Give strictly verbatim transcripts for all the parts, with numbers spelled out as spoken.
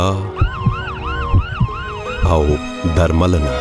او درملنه.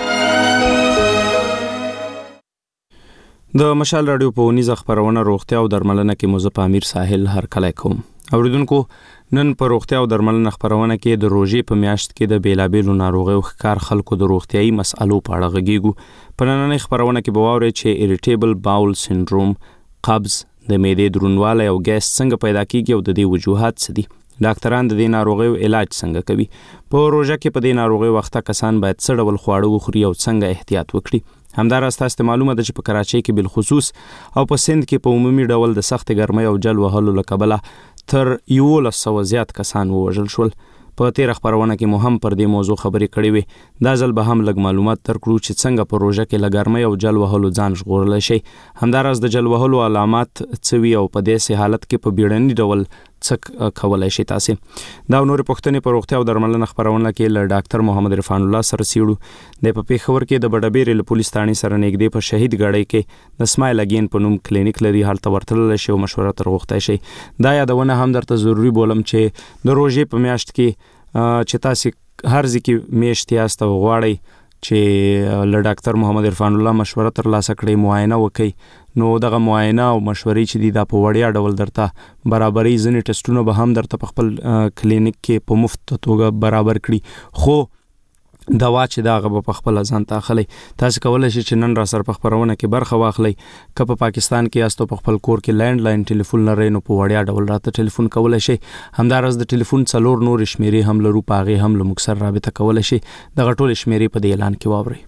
د مشال رادیو په ونیزه خبرونه روغتیا او درملنه کې مزه امیر ساحل هر کله کوم. اوریدونکو نن په روغتیا او درملنه خبرونه کې د روژې په میاشت کې د بیلابیلو ناروغیو ښکار خلکو د روغتیايي مسالو په اړه غږیږو. په نننۍ خبرونه کې به واورئ چې اریټیبل باول سنډروم، قبض، د معدې دروندوالی او ګیس څنګه پیدا کیږي او د دې وجوهات څه دي. ډاکټران د دې ناروغیو علاج څنګه کوي. په روژه کې په دې ناروغیو وخته کسان باید څه ډول خواړه وخوري او څنګه احتیاط وکړي. همداراز تاسو معلومه ده چې په کراچۍ کې بالخصوص او په سند کې په عمومي ډول د سخت ګرمۍ او جل وهلو له کبله تر یولس سوه زیات کسان ووژل شول. په تیر خبرونه کې مو هم پر دې موضوع خبرې کړې وې. دا ځل به هم لږ معلومات درکړو چې څنګه په روژه کې له ګرمۍ او جل وهلو ځان ژغورلی شي. همداراز د جل وهلو علامات څه وي او په داسې حالت کې په بیړني ډول څه کولای شي تاسو. دا نور پوښتنې په روغتیا او درملنه خبرونه کې له ډاکټر محمد عرفان الله سره سیړو. د په پیښور کې د بډبېرې له پولیس ثانې سره نږدې په شهید ګاډۍ کې د سمایل اگین په نوم کلینیک لري. هلته ورتللی شي او مشوره تر غوښتی شي. دا یادونه هم درته ضروري بولم چې د روژې په میاشت کې چې تاسو هر ځکه میاشت یاست او غواړئ چې له ډاکټر محمد عرفان الله مشوره ترلاسه کړئ، معاینه وکړئ، نو دغه معاینه او مشورې چې دي دا په وړیا ډول درته برابرۍ ځینې ټسټونه به هم درته په خپل کلینیک کې په مفت توګه برابر کړي. خو دوا چې دا هغه به په خپله ځان ته اخلئ. تاسو کولی شئ چې نن را سره په خپرونه کې برخه واخلئ. که په پاکستان کې یاست او په خپل کور کې لینډ لاین ټلیفون لرئ نو په وړیا ډول راته ټلیفون کولی شئ. همداراز د ټلیفون څلور نورې شمیرې هم لرو، په هغې هم له موږ سره رابطه کولی شئ. دغه ټولې شمیرې په دې اعلان کې واورئ.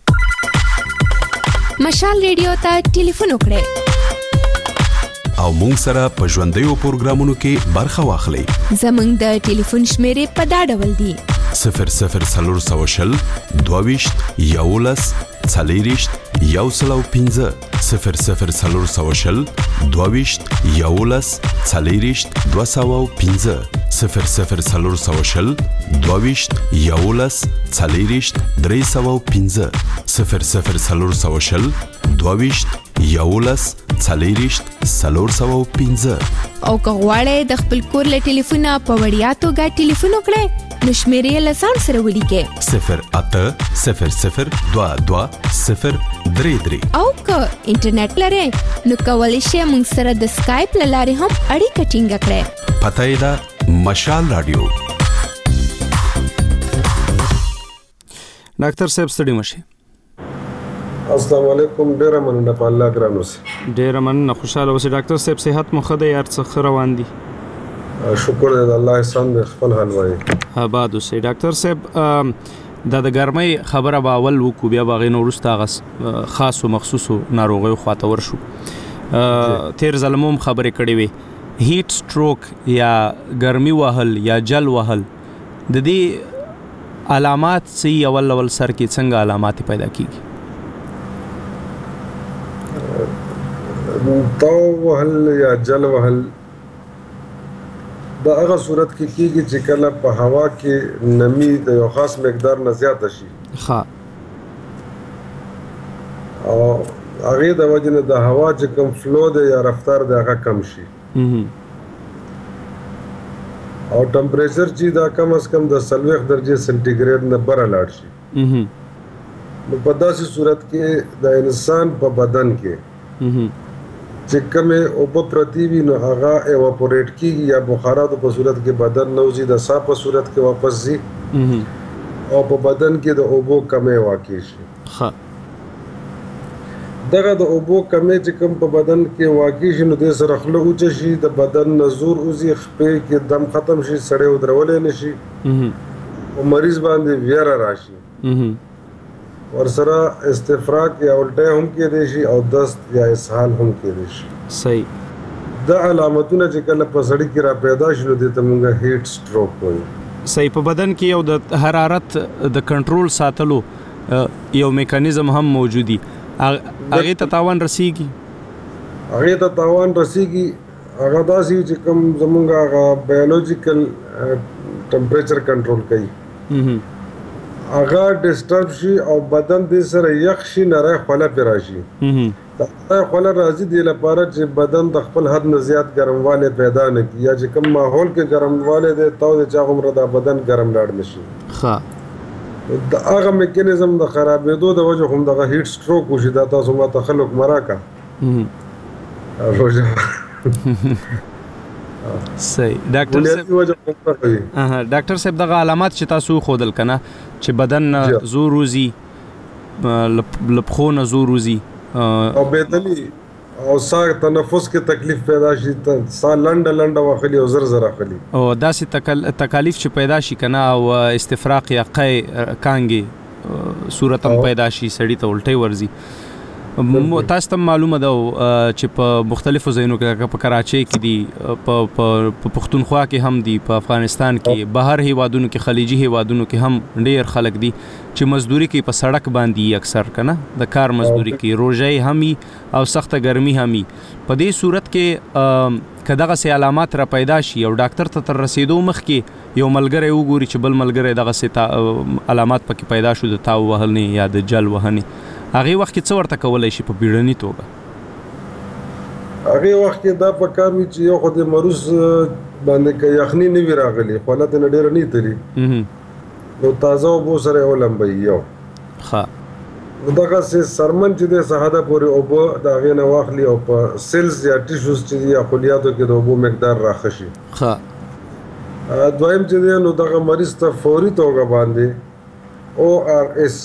مشال ریډیو ته ټلیفون وکړئ او مونږ سره په ژوندیو پروګرامونو کې برخه واخلئ. زمونږ د ټلیفون شمیرې په دا ډول دي: صفر صفر څلور سوه شل دوه ویشت یولس څلېرویشت یو سل او پنځه صفر صفر څلور سوه شل دوه ویشت یولس څلېرویشت دوه سوه او پنځه صفر صفر څلور سوه شل دوه ویشت یولس څلېرویشت درې سوه او پنځه صفر صفر څلور سوه شل دوه ویشت یولس څلېرویشت څلور سوه او پنځه. او که غواړئ د خپل کور له ټلیفونه په وړیا توګه ټلیفون وکړئ نو شمیرې له ځان سره ولیکئ: صفر اته صفر صفر دوه دوه صفر درې درې. او که انټرنیټ لرئ نو کولی شئ موږ سره د سکایپ له لارې هم اړیکه ټینګه کړئ. پته یې ده مشال رادیو. ډاکټر صاحب ستړي مشئ. السلام علیکم. ډیره مننه په الله ګران اوسئ. ډیره مننه، خوشاله اوسئ. ډاکټر صاحب صحت مو ښه دی؟ هر څه ښه روان دي؟ شکر دی د الله احسان دی. خپل حال وایي. آباد اوسئ. ډاکټر صاحب دا د ګرمۍ خبره به اول وکړو، بیا به هغې نه وروسته هغه خاصو مخصوصو ناروغیو خواته ورشو. تیر ځل مو هم خبرې کړې وې، هیټ سټروک یا ګرمي وهل یا جل وهل، د دې علامات څه اول اول سر کې څنګه علامات پیدا کیږي؟ تو وهل یا جل وهل دا هغه صورت کې کیږي چې کله په هوا کې نمی د یو خاص مقدار نه زیاته شي. ښه. او هغې د وجې نه د هوا چې کوم فلو دی یا رفتار دی هغه کم شي. او ټمپریچر چې دا کم از کم د څلوېښت درجې سنټیګریډ نه بره لاړ شي. نو په داسې صورت کې د انسان په بدن کې چې کومې اوبه پرتې وي نو هغه ایواپوریټ کېږي یا بخاراتو په صورت کې بدن نه وځي، د ساه په صورت کې واپس ځي او په بدن کې د اوبو کمی واقع شي. دغه د اوبو کمی چې کوم په بدن کې واقع شي نو دې سره خوله اوچه شي، د بدن نه زور وځي، خپې کې دم ختم شي، سړی ودرولی نه شي او مریض باندې ویره راشي. ورسره استفراق یا الټی هم کېدی شي او دست یا اسهال هم کېدی شي. صحیح. دا علامتونه چې کله په سړي کې را پیدا شي نو دې ته موږ هیټ سټروک وایو. صحیح. په بدن کې یو د حرارت د کنټرول ساتلو یو میکانیزم هم موجودي، هغې ته تاوان رسیږي؟ هغې ته تاوان رسیږي. هغه داسې چې کوم زمونږ هغه بایولوجیکل ټمپریچر کنټرول کوي، هغه ډیسټرب شي او بدن دې سره یخ شي نری خوله پې راشي. دا خوله راځي دې لپاره چې بدن د خپل حد نه زیات ګرموالی پیدا نه کړي یا چې کوم ماحول کې ګرموالی دی تاو دی چې هغومره دا بدن ګرم لاړ نه شي. ښه د هغه میکانیزم د خرابېدو د وجه هم دغه هیټ سټروک وشي. دا تاسو ما ته خلک مراکه صحیح. ډاکټر صاحب ډاکټر صاحب دغه علامات چې تاسو ښودل که نه چې بدن زور وځي له پښو نه زور وځي او بېدلي او ساه تنفس کې تکلیف پیدا شي ساه لنډه لنډه واخلي او زر زر اخلي او داسې تکالیف چې پیدا شي که نه او استفراق یا قی کانګې صورت هم پیدا شي سړي ته الټۍ ورځي. تاسو ته معلومه ده چې په مختلفو ځایونو کې په کراچۍ کې دي په پښتونخوا کې هم دي په افغانستان کې بهر هیوادونو کې خلیجي هیوادونو کې هم ډیر خلک دي چې مزدوري کوي په سړک باندې اکثر کنه د کار مزدوري کوي روژې هم او سخته ګرمي هم په دې صورت کې کداغه سي علامات را پیدا شي او ډاکټر ته تر رسیدو مخکې یو ملګری وګوري چې بل ملګری دغه سي علامات پکې پیدا شو د تاو وهلنې یا د جل وهنې هغه وخت کې څه ورته کولای شي په بیړني توګه؟ هغه وخت کې دا پکار وي چې یو خو د مروز باندې کې یخني نه وي راغلي خوله ته ډېر نه تلي نو تازه اوبو سره ولمبي یو ښه دغه سي سرمن چې د سهاده پورې اوبو د هغې نه واخلي او په سیلز یا ټیشوز چې دي یا خلیاتو کې د اوبو مقدار راښه شي. ښه دویم چې دی نو دغه مریض ته فوري توګه باندې او آر اس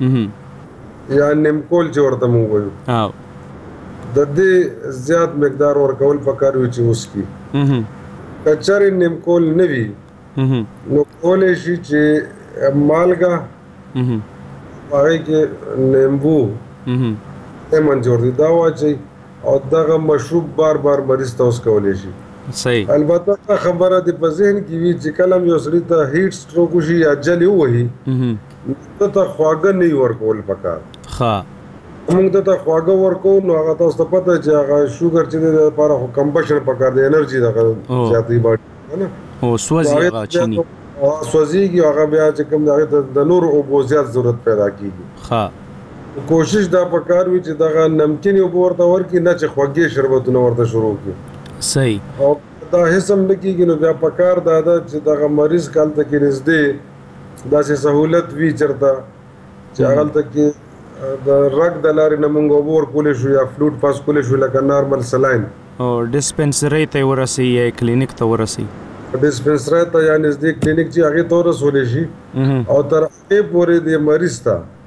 یا نیمکول چې ورته مونږ وایو د دې زیات مقدار ورکول پکار وي چې اوس کي که چېرې نیمکول نه وي نو کولی شي چې مالګه هغې کې نیمبو لیمن چې ورته دا واچوي او دغه مشروب بار بار مریض ته اوس کولی شي. صحیح. البته دا خبره دې په ذهن کې وي چې کله هم یو سړي ته هیټ سټروک وشي یا جل ووهي نو ته خواږه نه ورکول پکار. ښه موږ ته خواږه ورکوو نو هغه تاسو ته پته چې هغه شوګر چې دی د لپاره خو کمبشن پکار دی انرژي دغه زیاتوي باډي نه او سوځي هغه چیني سوځېږي هغه بیا چې کوم د هغې ته د نورو اوبو زیات ضرورت پیدا کېږي. ښه کوشش دا پکار وي چې دغه نمکینې اوبه ورته ورکړي نه چې خوږې شربتونه ورته شروع کړي. صحیح. او دا هیڅ هم نه کېږي نو بیا پکار دا ده چې دغه مریض که هلته کې نږدې داسې سهولت وي چېرته چې هغلته کې د رګ د لارې نه مونږ اوبه ورکولی شو یا فلوټ پاس کولی شو لکه نارمل سلاین او ډسپنسرۍ ته یې ورسوي یا کلینیک ته ورسوي ډسپنسرۍ ته یا نږدې کلینیک چې هغې ته ورسولی شي او تر هغې پورې د مریض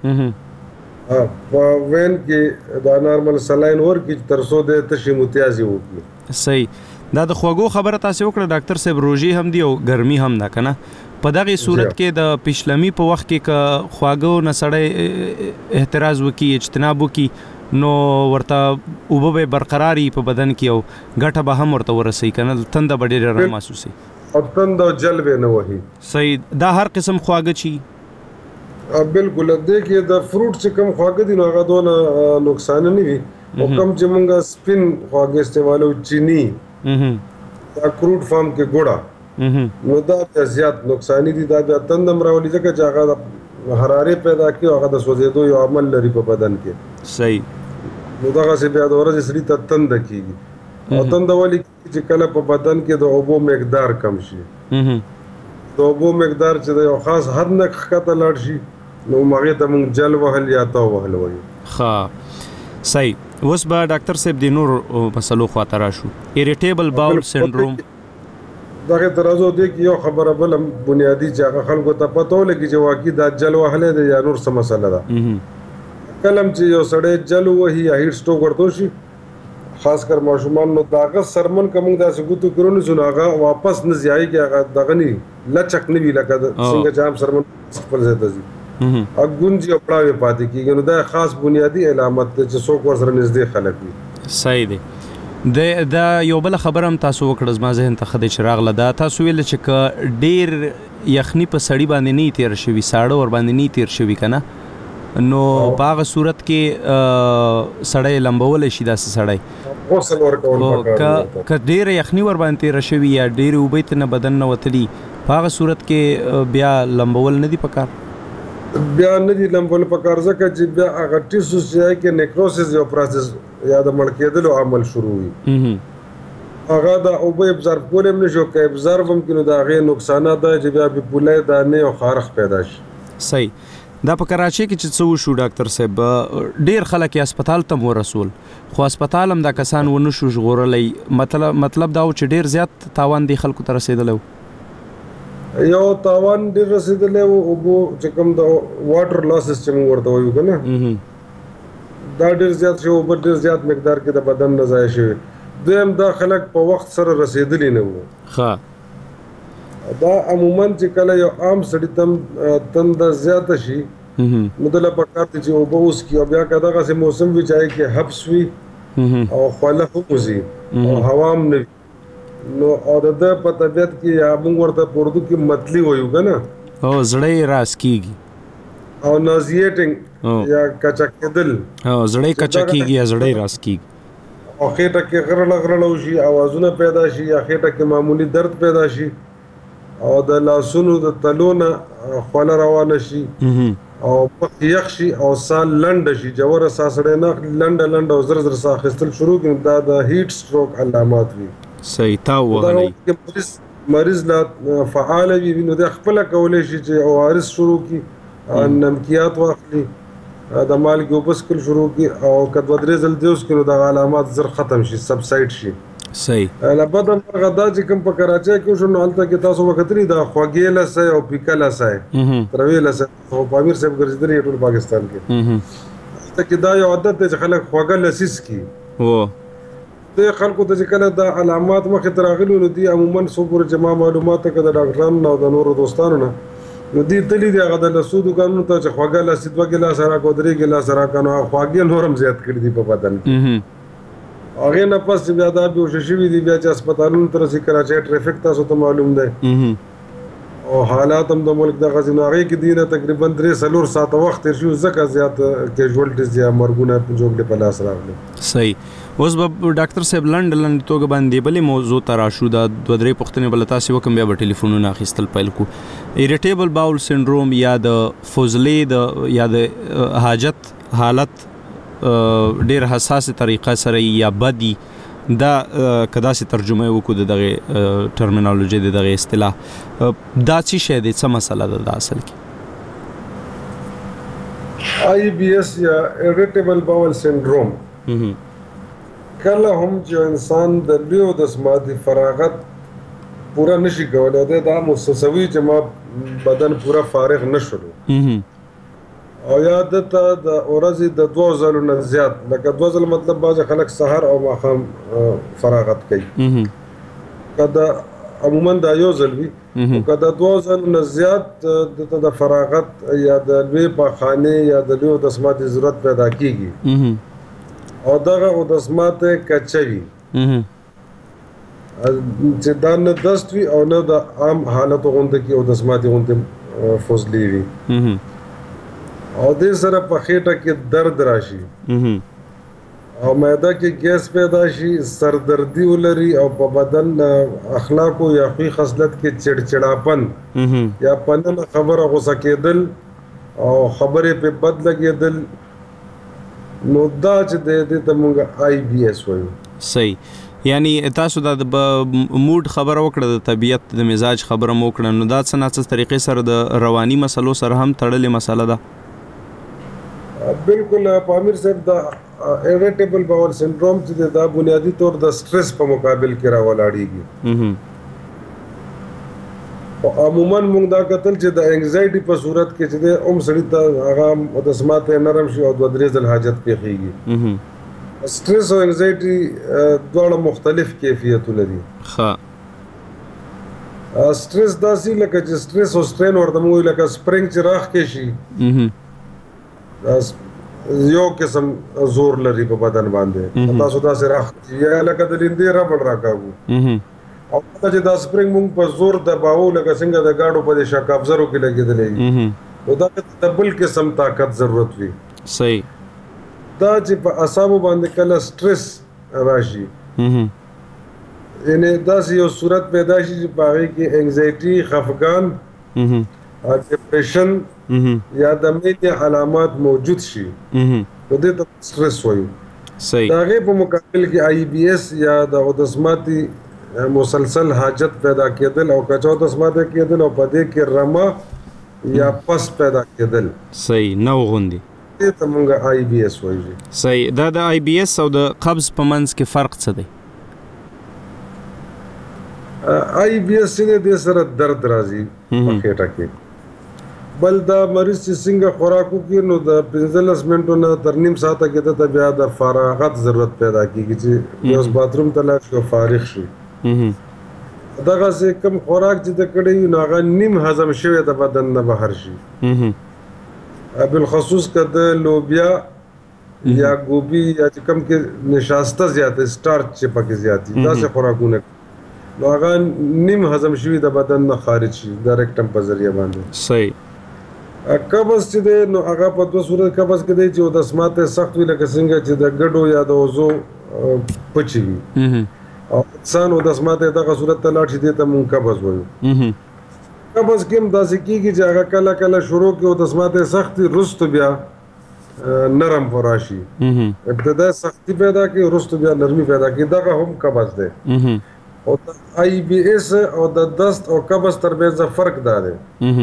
ته په وین کې دا نارمل سلاین ورکړي تر څو د تشې متیازې وکړي. صحیح. دا د خوږو خبره تاسې وکړه ډاکټر صاحب روژې هم دي او ګرمي هم ده که نه په دغې صورت کې د پیشلمي په وخت کې که خواږو نه سړی احتراز وکړي اجتناب وکړي نو ورته اوبه به برقرار وي په بدن کې او ګټه به هم ورته ورسوي که نه تنده به ډېره نه محسوسوي او تنده او جل به نه وهي. صحیح. دا هر قسم خواږه چي بالکل دې کې د فروټ چې کوم خواږه دي نو هغه دونه نقصان نه وي او کوم چې مونږ سپین خواږه استعمالو چینی دا کروډ فارم کې ګوړه نو دا بیا زیات نقصانی دي دا بیا تندم راولي ځکه چې هغه د حرارې پیدا کوي هغه د سوځېدو یو عمل لري په بدن کې. صحیح. نو دغسې بیا د ورځې سړي ته تنده کېږي او تنده ولې کېږي چې کله په بدن کې د اوبو مقدار کم شي د اوبو مقدار چې د یو خاص حد نه ښکته لاړ شي نو هغې ته موږ جل وهل یا تاو وهل وایو. ښه. صحیح. اوس به ډاکټر صاحب د نور مسلو خواته راشو. اریټیبل باول سنډروم دغه ترازو دی کې یو خبره بل بنیادی چې هغه خلکو ته پته ولګي چې واقعي دا جل وهلی دی یا نور څه مسله ده. کله چې یو سړی جل ووهي یا هیټ سټروک ورته وشي خاص کر ماشومان نو د هغه سرمن که موږ داسې ګوتو کړو نو نو هغه واپس نه ځایږي هغه دغه نه لچک نه وي لکه څنګه چې عام سرمن خپل ځای ته ځي هغه ګونځي او پړاوې پاتې کېږي نو دا خاص بنیادي علامت دی چې څوک ورسره نږدې خلک وي. صحیح دی. د دا یو بل خبره هم تاسو وکړه زما ذهن ته ښه دی چې راغله دا تاسو ویل چې که ډېر یخني په سړي باندې نه تېر شوي ساړه ور باندې نه تېر شوي که نه نو په هغه صورت کې سړی لمبولی شي داسې سړی غسل ورکول پکار که ډېره یخني ور باندې تېره شوي یا ډېرې اوبه یې ته نه بدن نه وتلي په هغه صورت کې بیا لمبول نه دي پکار؟ بیا نه دي لمبول په کار ځکه چې بیا هغه ټیسوس چې کې نیکروسس یو پروسس یا د مړ کېدلو عمل شروع وي هغه د اوبه ابزارب کولم نشو کې ابزارب هم کینو دا غي نقصانات ده چې بیا په پولې دانه او خارخ پیدا شي. صحیح. دا په کراچۍ کې چې څه وشو ډاکټر صاحب ډیر خلک هسپتال ته ورسول خو هسپتال هم دا کسان ونه شو ژغورلې مطلب مطلب دا و چې ډیر زیات تاوان دی خلکو ته رسیدلی یو تاوان ډیر رسیدلی و اوبو چې کوم د واټر لاسز چې موږ ورته وایو که نه دا ډیر زیات شو اوبه ډیر زیات مقدار کې د بدن نه ضایع شوي دویم دا خلک په وخت سره رسیدلی نه وو ښه دا عموما چې کله یو عام سړي تم تنده زیاته شي نو دله پکار دي چې اوبه وڅکي او بیا که دغسې موسم وي چې هغې کې حبس وي او خوله هم وځي او هوا هم نه وي نو او د ده په طبیعت کې یا موږ ورته په اردو کې متلي وایو که نه او زړه یې راس کېږي او نازیټنګ یا کچه کېدل او زړه یې کچه کېږي یا زړه یې راس کېږي او خېټه کې غرړه غرړه وشي اوازونه پیدا شي یا خېټه کې معمولی درد پیدا شي او د لاسونو د تلو نه خوله روانه شي او مخ یخ شي او ساه لنډه شي جوړه ساه سړی نه لنډه لنډه او زر زر ساه اخیستل شروع کړي دا د هیټ سټروک علامات وي. صحیح تاو وهلی مریض مریض لا فعال وي نو د خپل کولای شي چې او عارض شروع کړي نمکیات واخلي د مالګې اوبه څښل شروع کړي او که دوه درې ځل دې وڅښي نو دغه علامات زر ختم شي سبسایډ شي. صحیح. له بده مرغه دا چې کوم په کراچۍ کې وشو نو هلته کې تاسو به کتلي دا خوږې لسی او پیکه لسی تروې لسی خو په امیر صاحب ګرځېدلي ټول پاکستان کې هلته کې دا یو عادت دی چې خلک خوږه لسی څکي هو دې خلکو ته چې کله دا علامات مخې ته راغلي نو دوی عموما څو پورې چې ما معلومات که د ډاکټرانو نه او د نورو دوستانو نه نو دوی تلي دي هغه د لسو دوکانونو ته چې خوږه لسي دوه ګیلاسه راکړه درې ګیلاسه راکړه نو خواږې نور هم زیات کړي دي په بدن کې هغې نه پس بیا دا بېهوشه شوي دي بیا چې هسپتالونو ته رسي کراچۍ ټریفک تاسو ته معلوم دی او حالات هم د ملک دغسې نو هغې کې دوی نه تقریبا درې څلور ساعته وخت تېر شوي ځکه زیات کیژوالټیز یا مرګونه جوړلې په لاس راغلي. صحیح. اوس به ډاکټر صاحب لنډ لنډ توګه باندې بلې موضوع ته راشو دا دوه درې پوښتنې بله تاسې وکړم بیا به ټلیفونونه اخیستل پیل کړو. ایریټیبل باول سنډروم یا د فضلې د یا د حاجت حالت ډېر حساسه طریقه سره یا بدی دا که داسې ترجمه وکړو د دغې ټرمینالوژي د دغې اصطلاح دا څه شی دی څه مسله ده دا اصل کې آی بی اس یا ایریټیبل باول سنډروم کله هم چې انسان د لیو د سماعتي فراغت پورا نشي کولی دی دا مسوي چې ما بدن پورا فارغ نشلو او یا دته د ورځې د دوه ځلو نه زیات لکه دوه ځل مطلب بعضې خلک سهار او ماښام فراغت کوي که د عموما دا یو ځل وي که د دوه ځلو نه زیات دته د فراغت یا د لوی پاخانې یا د لویو دسماتې ضرورت پیدا کیږي او دغه اودسمات کچه وي چې دا نه دست وي او نه د عام حالتو غونډه کې اودسماتې غونډه فضلې وي او دې سره په خېټه کې درد راشي او معده کې ګیس پیدا شي سردردي ولري او په بدن اخلاقو یا خوی خصلت کې چړچړاپن یا پنن خبره غوسه کېدل او خبرې په بد لګېدل نو دا چې دې ته موږ آی بی اس وایو. صحیح. یعنی تاسو د موډ خبره وکړه د طبیعت د مزاج خبره مو وکړه نو دا څه ناڅه طریقې سره د رواني مسلو سره هم تړلې مسله ده. بالکل په امیر صاحب دا ایریټیبل باول سنډروم چې دا بنیادی طور د سټرس په مقابل کې راولاړیږي او عموما موږ دا کتل چې د انګزایټي په صورت کې چې د اوم سړي ته هغه د سماعت نرم شي او دوه درې ځل حاجت پیښیږي. سټرس او انګزایټي دواړه مختلف کیفیتونه دي. ښه. سټرس داسې لکه چې سټرس او سټرین ورته موږ لکه سپرینګ چې راخ کې شي یو قسم زور لري په بدن باندې تاسو داسې راخ یا لکه د لیندې ربړ راکاږو او چې دا سپرینګ موږ په زور دباوو لکه څنګه د ګاډو په شاک ابزرو کې لګېدلی نو دا د بل قسم طاقت ضرورت وي. صحیح. دا چې په اعصابو باندې کله سټرس راشي یعنی داسې یو صورت پیدا شي چې په هغې کې انګزایټي خفګان ډیپریشن یا د مینې علامات موجود شي نو دې ته سټرس وایو. صحیح. دا غي په مقابل کې آی بی ایس یا د اودسماتي مسلسل حاجت پیدا کېدل او کچو اودسماته کېدل او په دې کې رما یا پس پیدا کېدل. صحیح. نو غوندي دې ته مونږه آی بی ایس وایو. صحیح. دا د آی بی ایس او د قبض په منځ کې فرق څه دی؟ آی بی ایس دې سره درد راځي په خېټه کې، بل دا مریض چې څنګه خوراک وکړي نو د پنځلس منټو نه تر نیم ساعته کې ته بیا د فراغت ضرورت پیدا کېږي چې اوس باتروم ته لاړ شي او فارغ شي. دغسې کوم خوراک چې د کړی وي نو هغه نیم هضم شوی د بدن نه بهر شي. بالخصوص که د لوبیا یا ګوبي یا چې کوم کې نشاسته زیاته سټارچ چې پکې زیات دي داسې خوراکونه نو هغه نیم هضم شوي د بدن نه خارج شي د ریکټم په ذریعه باندې. صحیح. قبض چې دی نو هغه په دوه صورت قبض کې دی چې اودسمات سخت وي لکه څنګه چې د ګډو یا د وضو پچې وي او انسان اودسمات دغه صورت ته لاړ شي دی ته مونږ قبض وایو. قبض کې هم داسې کېږي چې هغه کله کله شروع کې اودسمات سخت وي رستو بیا نرم فراشي، ابتدا سختی پیدا کوي رستو بیا نرمي پیدا کوي، دغه هم قبض دی. او د آی بی ایس او د دست او قبض ترمنځ فرق دا دی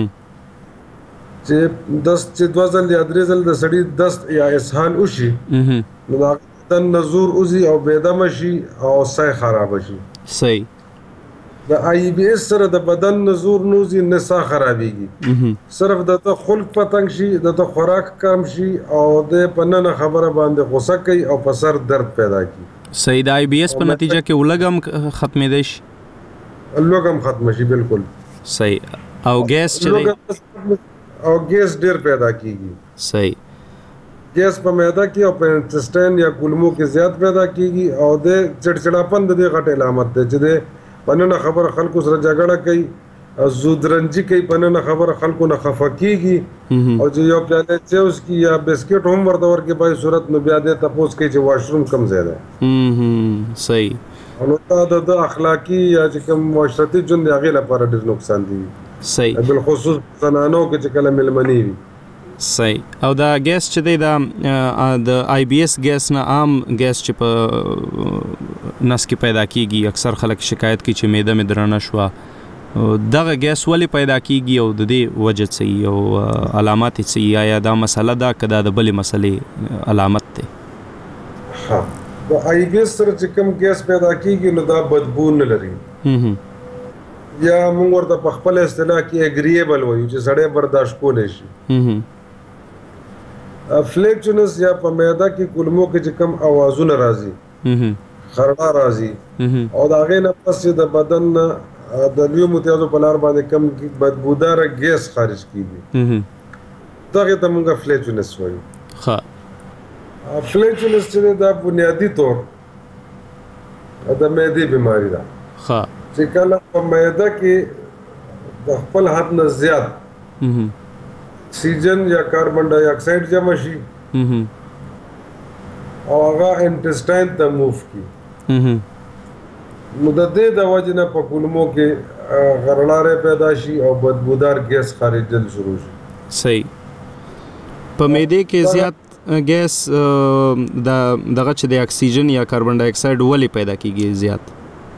چې دست چې دوه ځل یا درې ځل د سړي دست یا اسهال وشي نو د بدن نزور وځي او بېدمه شي او ساه خرابه شي. صحیح. د آی بی ایس سره د بدن نزور نه وځي نه ساه خرابېږي، صرف دته خلق پتنګ شي دته خوراک کم شي او د په ننه خبره باندې غوسه کوي او په سر درد پیدا کوي. صحیح. د آی بی ایس په نتیجه کې ولګم ختمېدای شي؟ لوګم ختم شي بالکل. صحیح. او ګیس چې دی او ګیس ډیر پیدا کیږي. صحیح. ګیس په معده کې او په انټسټاین یا کولمو کې زیات پیدا کیږي او د چړچړاپن د دې غټ علامت ده چې د پننه خبر خلکو سره جګړه کوي، زودرنجي کوي، پننه خبر خلکو نه خفه کیږي او چې یو پیاله چوس کی یا بسکټ هم ورته ورکې په صورت نو بیا د تپوس کوي چې واشروم کم زیاده. هم صحیح. نو دا د اخلاقی یا چې کوم معاشرتي ژوند هغه لپاره ډیر نقصان دي. صحیح. بالخصوص زنانو کې چې کله ملمنی وي. صحیح. او دا ګیس چې دی دا د آی بی ایس ګیس نه عام ګیس چې په نس کې پیدا کیږي اکثر خلک شکایت کوي چې معده مې درنه شوه، دغه ګیس ولې پیدا کیږي او د دې وجه څه او علامات څه یا دا مسله دا کدا د بلې مسلې علامت دی؟ ها د آی بی ایس سره چې کوم ګیس پیدا کیږي نو دا بدبو نه لري یا موږ ورته په خپل اصطلاح کې اګریبل وایو چې سړی برداشت کولی شي. فلیکچونس یا په معده کې کولمو کې چې کوم اوازونه راځي خرړه راځي او د هغې نه پس چې د بدن نه د لویو متیازو په لار باندې کوم بدبوداره ګیس خارج کیږي دغې ته موږ فلیکچونس وایو. ښه. فلیکچونس چې دا بنیادي طور د معدې بیماري ده. ښه. چې کله په معده کې د خپل حد نه زیات اکسیجن یا کاربن ډای اکساید جمع شي او هغه انټسټاین ته موف کی نو د دې د وجې نه په کولمو کې غرړارې پیدا شي او بدبودار ګیس خارجل شروع شي. صحیح. په معده کې زیات ګیس د دغه چې د اکسیجن یا کاربن ډای اکساید ولې پیدا کیږي زیات؟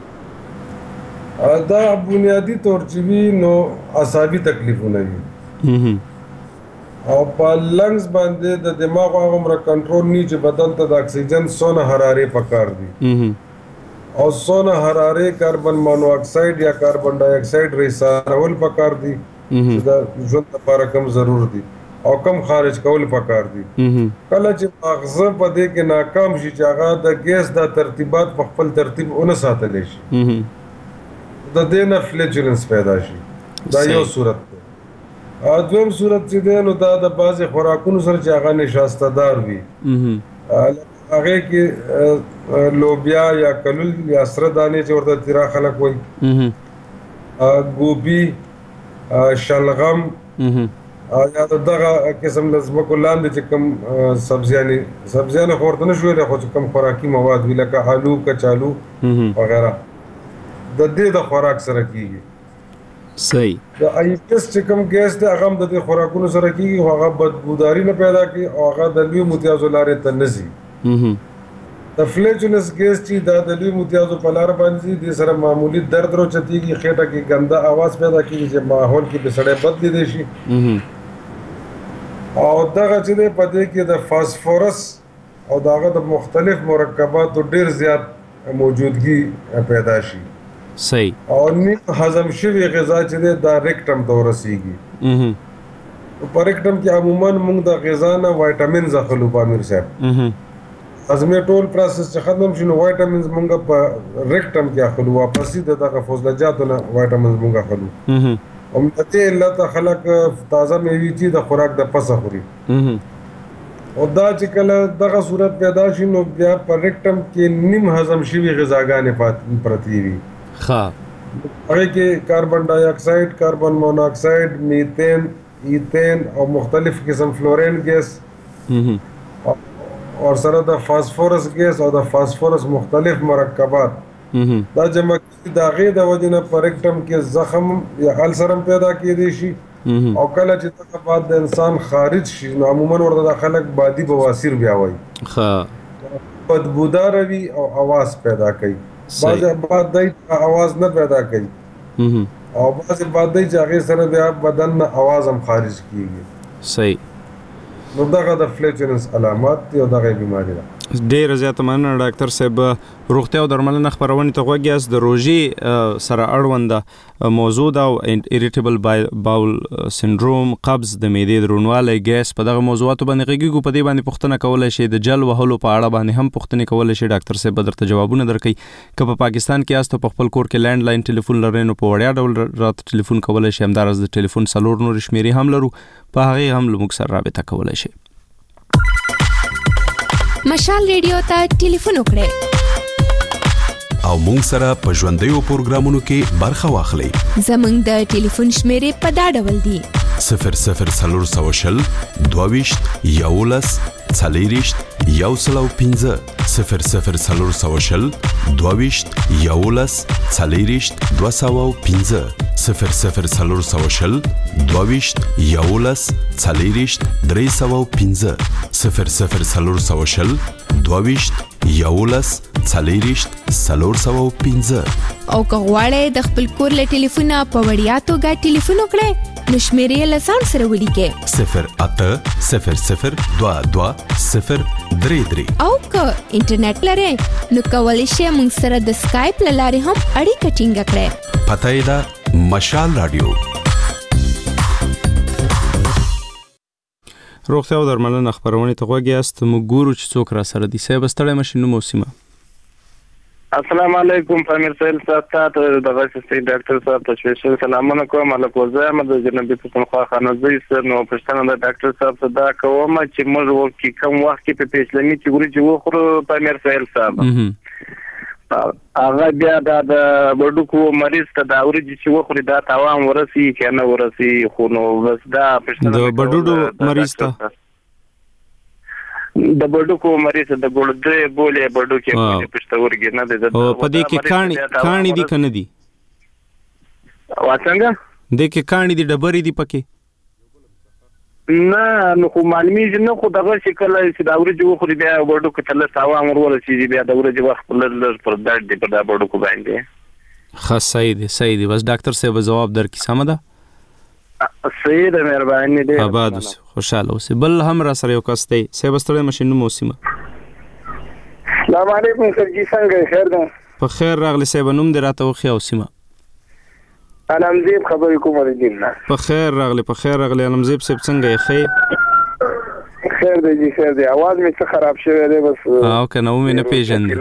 دا بنیادی طور چې وي نو اعصابي تکلیفونه وي او په لنګز باندې د دماغ هغومره کنټرول نه چې بدن ته د اکسیجن څونه حرارې پکار دي او څونه حرارې کاربن مونو اکساید یا کاربن ډای اکساید ریسارول پکار دي چې د ژوند لپاره کم ضرور دي او کم خارج کول پکار دي. کله چې مغزه په دې کې ناکام شي چې هغه د ګیس د ترتیبات په خپل ترتیب ونه ساتلی شي د دې نه فلیکچونس پیدا شي. دا یو صورت دی. دویم صورت چې دی نو دا د بعضې خوراکونو سره چې هغه نشاسته دار وي هغې کې لوبیا یا کلول یا سره دانې چې ورته تیرا خلک وایي ګوبي شلغم یا د دغه قسم له ځمکو لاندې چې کوم سبزیانې سبزیانې خو ورته نه شو ویلی خو چې کوم خوراکي مواد وي لکه آلو کچالو وغیره د دې د خوراک سره کیږي. صحیح د آیټس چې کوم ګیس دی هغه د دې خوراکونو سره کیږي هغه بدبوداري نه پیدا کوي او هغه د لوی متیازو لارې ته نزي د فلیچنس ګیس چې د لوی متیازو په لار باندې د سره معمولی درد رو چتیږي خېټه کې ګنده आवाज پیدا کیږي چې ماحول کې بسړې بدلی دي شي او دغه چې د پدې کې د فاسفورس او داغه د مختلف مرکباتو ډیر زیات موجودګي پیدا شي صحیح او نه هضم شوی غذا چې د ریکټم ته ورسیږي په ریکټم کې عموما موږ د غذا نه وایټامینز اخلو په امیر صاحب هضمي ټول پروسس چې ختم شي نو وایټامینز موږ په ریکټم کې اخلو واپس دغه فوزلجاتو نه وایټامینز موږ اخلو هم ته الله ته خلق تازه میوي چې د خوراک د پسه خوري او دا چې کله دغه صورت پیدا شي نو بیا په ریکټم کې نیم هضم شوی غذاګانې پرتی وي ها هغه کې کاربن ډای اکساید کاربن مونوکساید میثین ایثین او مختلف قسم فلورین ګیس او سره د فاسفورس ګیس او د فاسفورس مختلف مرکبات دا جمع د غې د وجنه پر ریکټم کې زخم یا السرم پیدا کیدی شي او کله چې دغه بعد د انسان خارج شي نو عموما ورته د خلک بادي بواسیر بیا وایي ها بدبودار وي او आवाज پیدا کوي بعض بعد د आवाज نه پیدا کوي او بعض بعد د هغه سره بیا بدن نه आवाज هم خارج کیږي صحیح نو دغه د فلیچنس علامات دي او دغه بیماری ده ډیر زیات مننه ډاکټر صاحب روغتیا او درملنه خبرونه ته غوږیاس د روژې سره اړوند موضوع دا اریټیبل باول سندروم قبض د معدې درونوالی ګیس په دغه موضوعاتو باندې غږیږو په دې باندې پوښتنه کولای شي د جل وهلو په اړه باندې هم پوښتنه کولای شي ډاکټر صاحب درته جوابونه درکړي که په پاکستان کې یاست په خپل کور کې لینډ لاین ټلیفون لرئ نو په وړیا ډول راته ټلیفون کولای شي همدارس د ټلیفون څلور نور شمیرې هم لرو په هغه هم موږ سره رابطه کولای شي مشال ریډیو ته ټلیفون وکړئ او مونږ سره په ژوندیو پروګرامونو کې برخه واخلئ زمونږ د ټلیفون شمیرې په دا ډول دي صفر صفر څلور سوه شل دوه ویشت یولس څلېرویشت یو سل او پنځه صفر صفر څلور سوه شل دوه ویشت یولس څلېرویشت دوه سوه او پنځه صفر صفر څلور سوه شل دوه ویشت یولس څلېرویشت درې سوه او پنځه صفر صفر څلور سوه شل دوه ویشت یولس څلېرویشت څلور سوه او پنځه او که غواړئ د خپل کور له ټلیفونه په وړیا توګه ټلیفون وکړئ نو شمیرې له ځان سره ولیکئ صفر اته صفر صفر دوه دوه صفر درې درې او که انټرنیټ لرئ نو کولی شئ موږ سره د سکایپ له لارې هم اړیکه ټینګه کړئ پته یې ده مشال راډیو روغتیا او درملنه خبرونه ته غوږیاست موږ ګورو چې څوک را سره دي صاحب ستړی مشي نو موسمه السلام علیکم پامیر سیل صاحب ته د غوښتي ډاکټر صاحب ته سپیشل سلامونه کوم الکو زما د جنبي پښتونخوا خانزي سر نو پښتنه د ډاکټر صاحب صدا کوم چې موږ وکي کوم وخت کې په پیښلمي چې ورې جو خو پامیر سیل صاحب هغه بیا د بډوکو مریض ته دا ورې چې وخوري دا تاوان ورسي کنه ورسي خو نو بس دا پښتنه د بډوډو مریض ته د بډوکو مریض د ګړدې بولې بډوکې په پښتورګي نه ده او په دې کې کانی کانی دي کنه دي واڅنګ دې کې کانی دي ډبرې دي پکې نه نو خو معلومي نه خو دغه شکل چې دا ورځ وو خو بیا بډوکو تل ساوا امر چې بیا دا ورځ وخت لر پر درد دی پر دا بډوکو باندې خاصه دي صحیح دي بس ډاکټر صاحب جواب درکې سم ده صحیح ده مهرباني دي آباد اوسه خوشاله اوسه بل هم را سره یو کس دی صاحب ستړی مشینو موسمه السلام علیکم سر جی څنګه خیر ده په خیر راغلی صاحب نوم دې راته وخی اوسمه علمزیب خبرې کوم ورجین نه په خیر راغلی په خیر راغلی علمزیب صاحب څنګه یې خیر خیر دی جی خیر دی आवाज مې څه خراب شوی دی بس او کنه مې نه پیژندې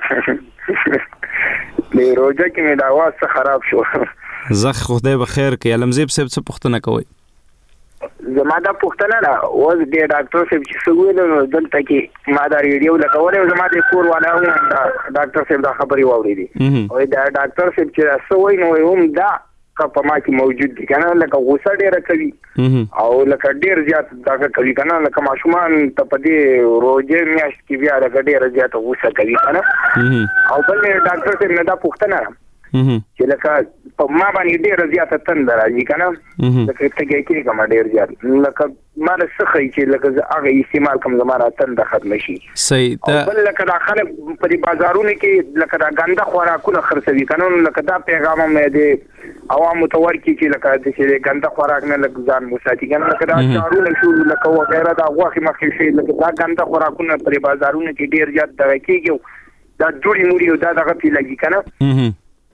له روزه کې مې د आवाज څه خراب شو زخ خدای به خیر کې علمزیب صاحب څه پوښتنه کوي زما دا پوښتنه ده اوس د ډاکټر صاحب چې څه ویل نو دلته کې ما دا ریډیو لګولې زما د کور والا هم ډاکټر صاحب دا خبري واورېدي او دا ډاکټر صاحب چې څه وایي نو هم دا په ما کې موجود دي کنه لکه غوسه ډیره کوي او لکه ډیر زیات دا کوي کنه لکه ماشومان ته په دې روزه میاشت کې بیا لکه ډیر زیات غوسه کوي کنه او بل ډاکټر صاحب نه دا پوښتنه چې لکه په ما باندې ډېر زیاته تند راځي کنه لکه ته کې کوم ډېر زیات لکه ما له څه چې لکه هغه استعمال کوم زماره تند ختم شي صحیح ته بل لکه دا خلک په دې بازارونو کې لکه دا ګنده خوراکونه خرڅوي کنه لکه دا پیغام مې دې عوامو ته ورکړي چې لکه د چې ګنده خوراک نه لکه ځان مساتي کنه لکه دا چارونه شو لکه وغیرہ دا غوښه مخکې شي لکه دا ګنده خوراکونه په بازارونو کې ډېر زیات دغه کېږي دا جوړي موري دا دغه پی لګي کنه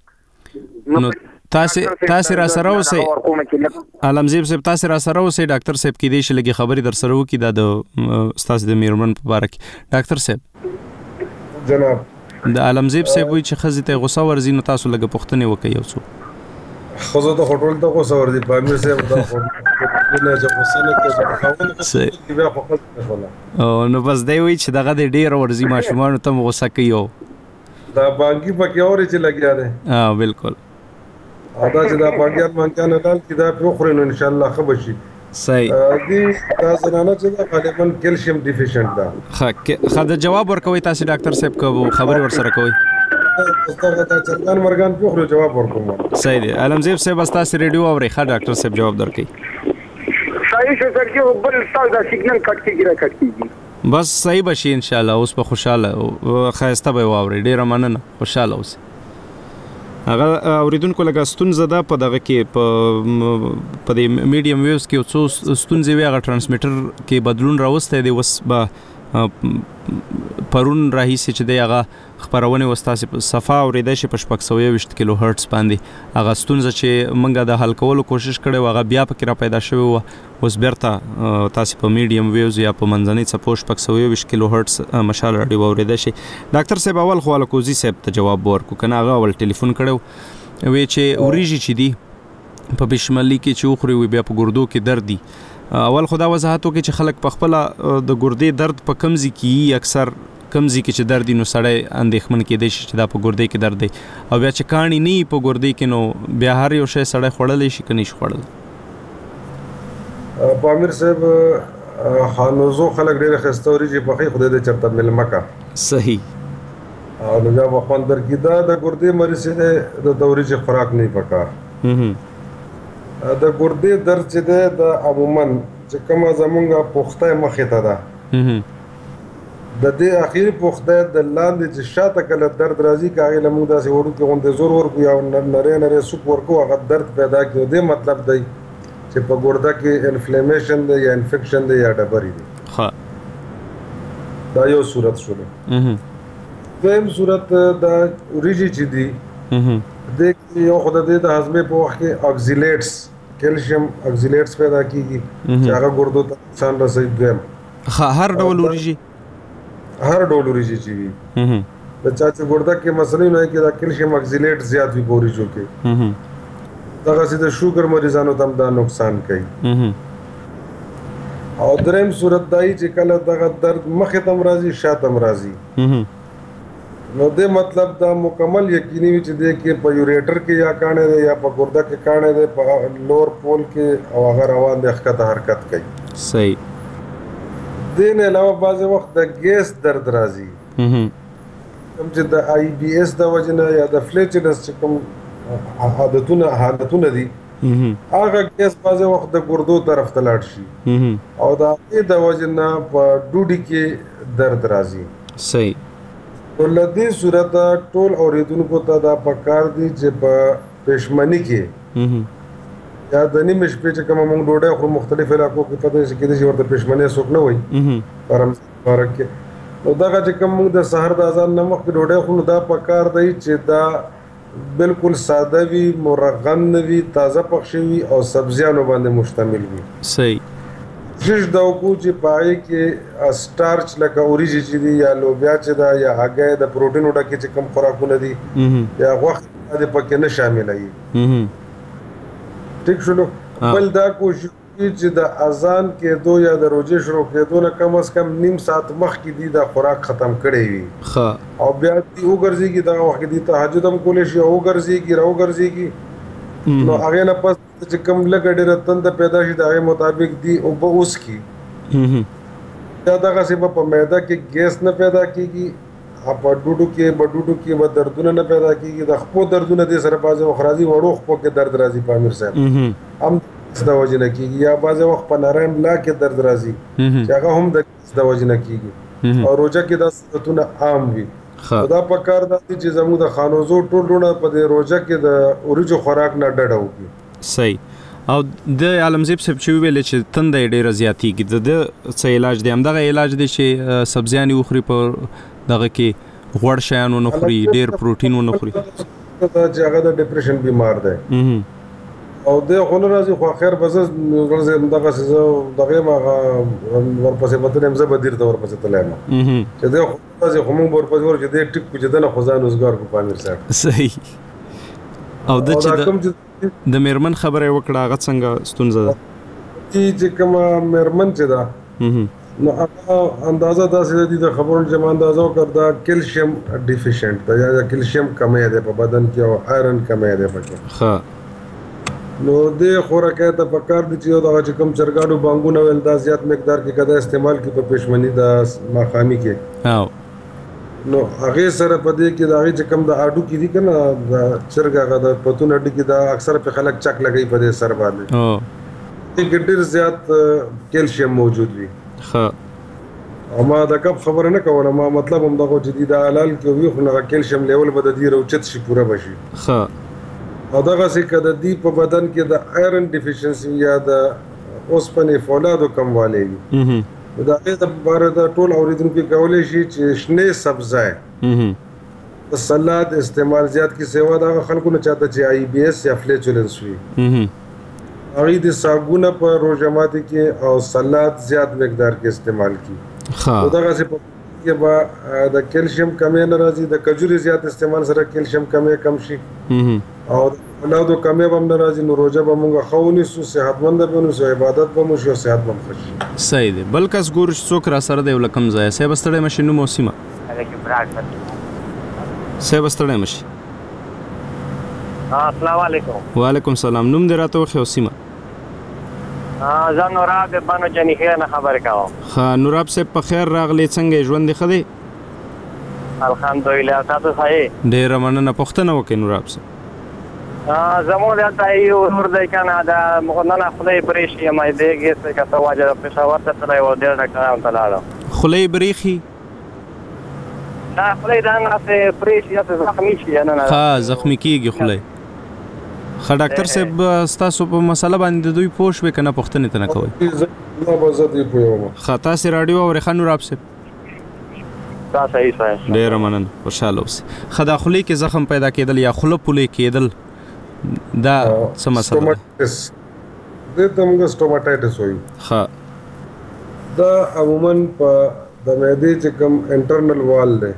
نو تاسو تاسو را سره اوسئ علمزیب صاحب تاسو را سره اوسئ ډاکټر صاحب کې دې شلګي خبري در سره وکي دا د استاد د میرمن په باره کې ډاکټر صاحب جناب د علمزیب صاحب وی چې خزې ته غوسه ورزي نو تاسو لګه پښتنه وکي یو څو خزو ته هوټل ته غوسه ورزي پامیر صاحب دا نه چې غوسه نه کوي بیا فقط او نو بس دی وی چې دغه ډیر ورزي ماشومان ته غوسه کوي دا بانګي پکې اوري چې لګیا ده ها بالکل ادا چې دا بانګيات مانکان لال کې دا په خوري نو ان شاء الله خبر شي صحیح دي دا زنانه چې دا غالبا کیلشیم ډیفیشنت ده ښه خا جواب ورکوي تاسو ډاکټر صاحب کو خبر ورسره کوي استاد دا چرګان مرغان په خوري جواب ورکوم صحیح دی علمزیب صاحب تاسو ریډیو اوري ښه ډاکټر صاحب جواب درکړي صحیح شو سر کې بل تاسو دا سیګنل کټ کیږي کټ کیږي بس صحیح بشي ان شاء الله اوس په خوشاله خاسته به واوري ډیره مننه خوشاله اوس هغه اوریدونکو لګا ستون زده په دغه کې په په د میډیم ویوز کې څو ستون زوی هغه ترانسمیټر کې بدلون راوسته دی وس به پرون راهیسه چې دی هغه خبرونه وستاسې صفه اوریدای شي په شپږ سوه یوویشت کیلو هرتز باندې هغه ستونزه چې موږ د حل کولو کوشش کړو هغه بیا پکې را پیدا شوی و اوس بیرته تاسو په میډیم ویوز یا په منځنۍ څپو شپږ سوه یوویشت کیلو هرتز مشال راډیو اوریدای شي ډاکټر صاحب اول خو الکوزي صاحب ته جواب ورکو کنه هغه اول ټلیفون کړو وی چې اوریجی چې دی په بشمالي کې چې خوري وي بیا په ګردو کې درد دي اول خدا وضاحت وکړي چې خلک په خپل د ګردې درد په کمزي کې اکثر کمزي کې چې درد نو سړی اندېښمن کېدای شي چې دا په ګردې کې درد دی او بیا چې کاڼي نه په ګردې کې نو بیا هر یو شی سړی خوړلی شي که نه شي خوړل پامیر صاحب خانوزو خلک ډېره ښایسته وریجې پخوي خدای دې چېرته مېلمه کا صحیح او نو بیا به خوند درکړي دا د ګردې مریض دی د وریجې خوراک نه پکار د ګردې درد چې دی د عموما چې کومه زمونږ پوخته مخې ته ده د دې اخیری پوخته د لاندې چې شاته کله درد راځي که هغې له موږ داسې وړوکې غوندې زور ورکړو یا نری نری سوپ ورکړو هغه درد پیدا کړي دې مطلب دی چې په ګرده کې انفلیمیشن دی یا انفیکشن دی یا ډبرې دی دا یو صورت شوله دویم صورت د وریجې چې دي د یو خو د دې د هضمې په وخت کې اکزیلیټس کیلشیم اکزیلیټس پیدا کیږي چې هغه ګردو ته نقصان رسوي دویم هر ډول وریجې هر ډول وریجې چې وي د چا چې ګرده کې مسلې نه کې دا کیلشیم اکزیلیټ زیات وي په وریجو کې دغسې د شوګر مریضانو ته هم دا نقصان کوي او دریم صورت دا چې کله دغه درد مخې ته هم راځي شاته هم راځي نو دې مطلب دا مکمل یقیني وي چې دې کې په یوریټر کې یا کاڼی دی یا په ګرده کې کاڼی دی په لور پول کې او هغه روان دی ښکته حرکت کوي صحیح دې نه علاوه بعضې وخت د ګیس درد راځي کوم چې د آی بی ایس د وجې نه یا د فلیچلس چې کوم عادتونه حالتونه دي هغه ګیس بعضې وخت د ګردو طرف ته لاړ شي او د هغې د وجې نه په ډوډۍ کې درد راځي صحیح نو له دې صورته ټول اورېدونکو ته دا پکار دي چې په پېشمني کې یا د نیمې شپې چې کومه موږ ډوډۍ خورو مختلف علاقو کې پته شي کېدای شي ورته پېشمنۍ څوک نه وایي په رمضان مبارک کې نو دغه چې کوم موږ د سحر د اذان نه مخکې ډوډۍ خورو دا پکار دی چې دا بالکل ساده وي مرغن نه وي تازه پخ شوي او سبزیانو باندې مشتمل وي صحیح کوشش دا وکړو چې په هغې کې سټارچ لکه وریجې چې دي یا لوبیا چې ده یا هګۍ د پروټینو ډکې چې کوم خوراکونه دي یا غوښه دې پکې نه شاملوي ټیک شولو بل دا کوشش وکړي چې د اذان کېدو یا د روژې شروع کېدو نه کم از کم نیم ساعت مخکې دي دا خوراک ختم کړی وي او بیا دې وګرځېږي دغه وخت کې دي تهجد هم کولی شي او وګرځېږي راوګرځېږي نو هغې نه پس چې کوم لږه ډېره تنده پیدا شي د هغې مطابق دي اوبه وڅښي یا دغسې به په معده کې ګیس نه پیدا کېږي په ډوډو کې بډوډو کې به دردونه نه پیدا کیږي د خپو دردونه د سره بازه خرازي وړو خپو کې درد راځي په امیر صاحب هم د وجه نه کیږي یا بازه وخت په نرم لا کې درد راځي چې هغه هم د وجه نه کیږي او روزه کې د ستونه عام وي دا په کار د چې زموږ د خانوزو ټولونه په د روزه کې د اوریجو خوراک نه ډډه وکړي. صحیح. او د عالمزیب صاحب چې ویل چې تنده ډیره زیاتیږي د څه علاج دی؟ همدغه علاج دی چې سبزیانې وخوري، په دغه کې غوړ شیان ونه خوري، ډیر پروتین ونه خوري. چې هغه د ډیپریشن بیمار دی او د خونه راځي خو خیر بس ورځ دغه څه دغه ما ورپسې پته نه زه بدیر ته ورپسې تلایم چې د خونه راځي خو موږ ورپسې ور چې د ټیک په جدنه خزان وزګار کو پامیر صاحب. صحیح. او د چې د میرمن خبره وکړه هغه څنګه ستونزه ده؟ چې کومه میرمن چې ده نو هغه اندازه داسې دي د خبرو چې ما اندازه وکړ دا کیلشیم ډیفیشنټ ده یا کیلشیم کمی ده په بدن کې او آیرن کمی ده پکې. ښه. نو د خوراکه ته پکار دي چې دا چې کوم چرګاډو بانګونه ول دا زیات مقدار کې کده استعمال کې په پښمنی د ماخامي کې. او نو هغه سره په دې کې دا چې کوم د اډو کې دي کنه د چرګ هغه د پتون اډو کې دا اکثر په خلک چک لګي په دې سر باندې او دې ډېر زیات کیلشیم موجود وي. ښه. او ما دا کب خبره نه کوله، ما مطلب هم دغه چې د حلال کې وي خو نه کیلشیم لیول به د دې روچت شي پوره بشي. ښه. او دغه څه کده دی په بدن کې د آیرن ډیفیشنسي یا د اوسپنې فولادو کموالی وي. دا د بار د ټول اوریدونکو کولای شي چې شنه سبزی د سلاد استعمال زیات کی سیوا دا خلکو نه چاته چې آی بی ایس یا فلیچولنس وي هغه د صابونه په روزماتي کې او سلاد زیات مقدار کې استعمال کی. ها دا غسی په کې با د کیلشیم کمی نه راځي، د کجوري زیات استعمال سره کیلشیم کمی کم شي او اولادو کمی هم نه راځي. نو روزه به موږ خونی سو صحتمند به نو سو عبادت به مو شو صحت به خوشي. صحیح دی. بلکې ګور څوک را سره دی ولکم ځای سه بستړې مشینو موسمه سه بستړې مشي. السلام علیکم. وعلیکم السلام. نوم دې راته وخی اوسمه؟ ا زه نوراب بانو جنی خیر نه خبر کاوه. ها نوراب صاحب په خیر راغلی، څنګه ژوند دی خدي؟ الحمدلله تاسو ښه؟ ډیر مننه. پښتنه وکي نوراب صاحب. ا زموږ دلته یو ور دی کنه دا مغننه خدای پرېشي ما دېږي څه کته واجه په پېښور ته تلای و ډیر ډاکټرانو ته لاړم. خلای بریخي؟ دا خلای دا نه پرېشي یا زخمی شي نه نه. ها زخمی کیږي خلای. خا ډاکټر صاحب تاسو په مسله باندې دوی پوښ وکنه پښتنه ته نه کوي. زه به زه دې پوهم. خا تاسو رادیو او رخان نوراب صاحب دا صحیح صحیح. ډیر مننه. خوشاله اوسئ. خدا خلی کې زخم پیدا کېدل یا خله پولې کېدل دا څه مسله ده؟ د تمګه سټوماټایټس وایي. ها دا عموما په د معدې چې کوم انټرنل وال دی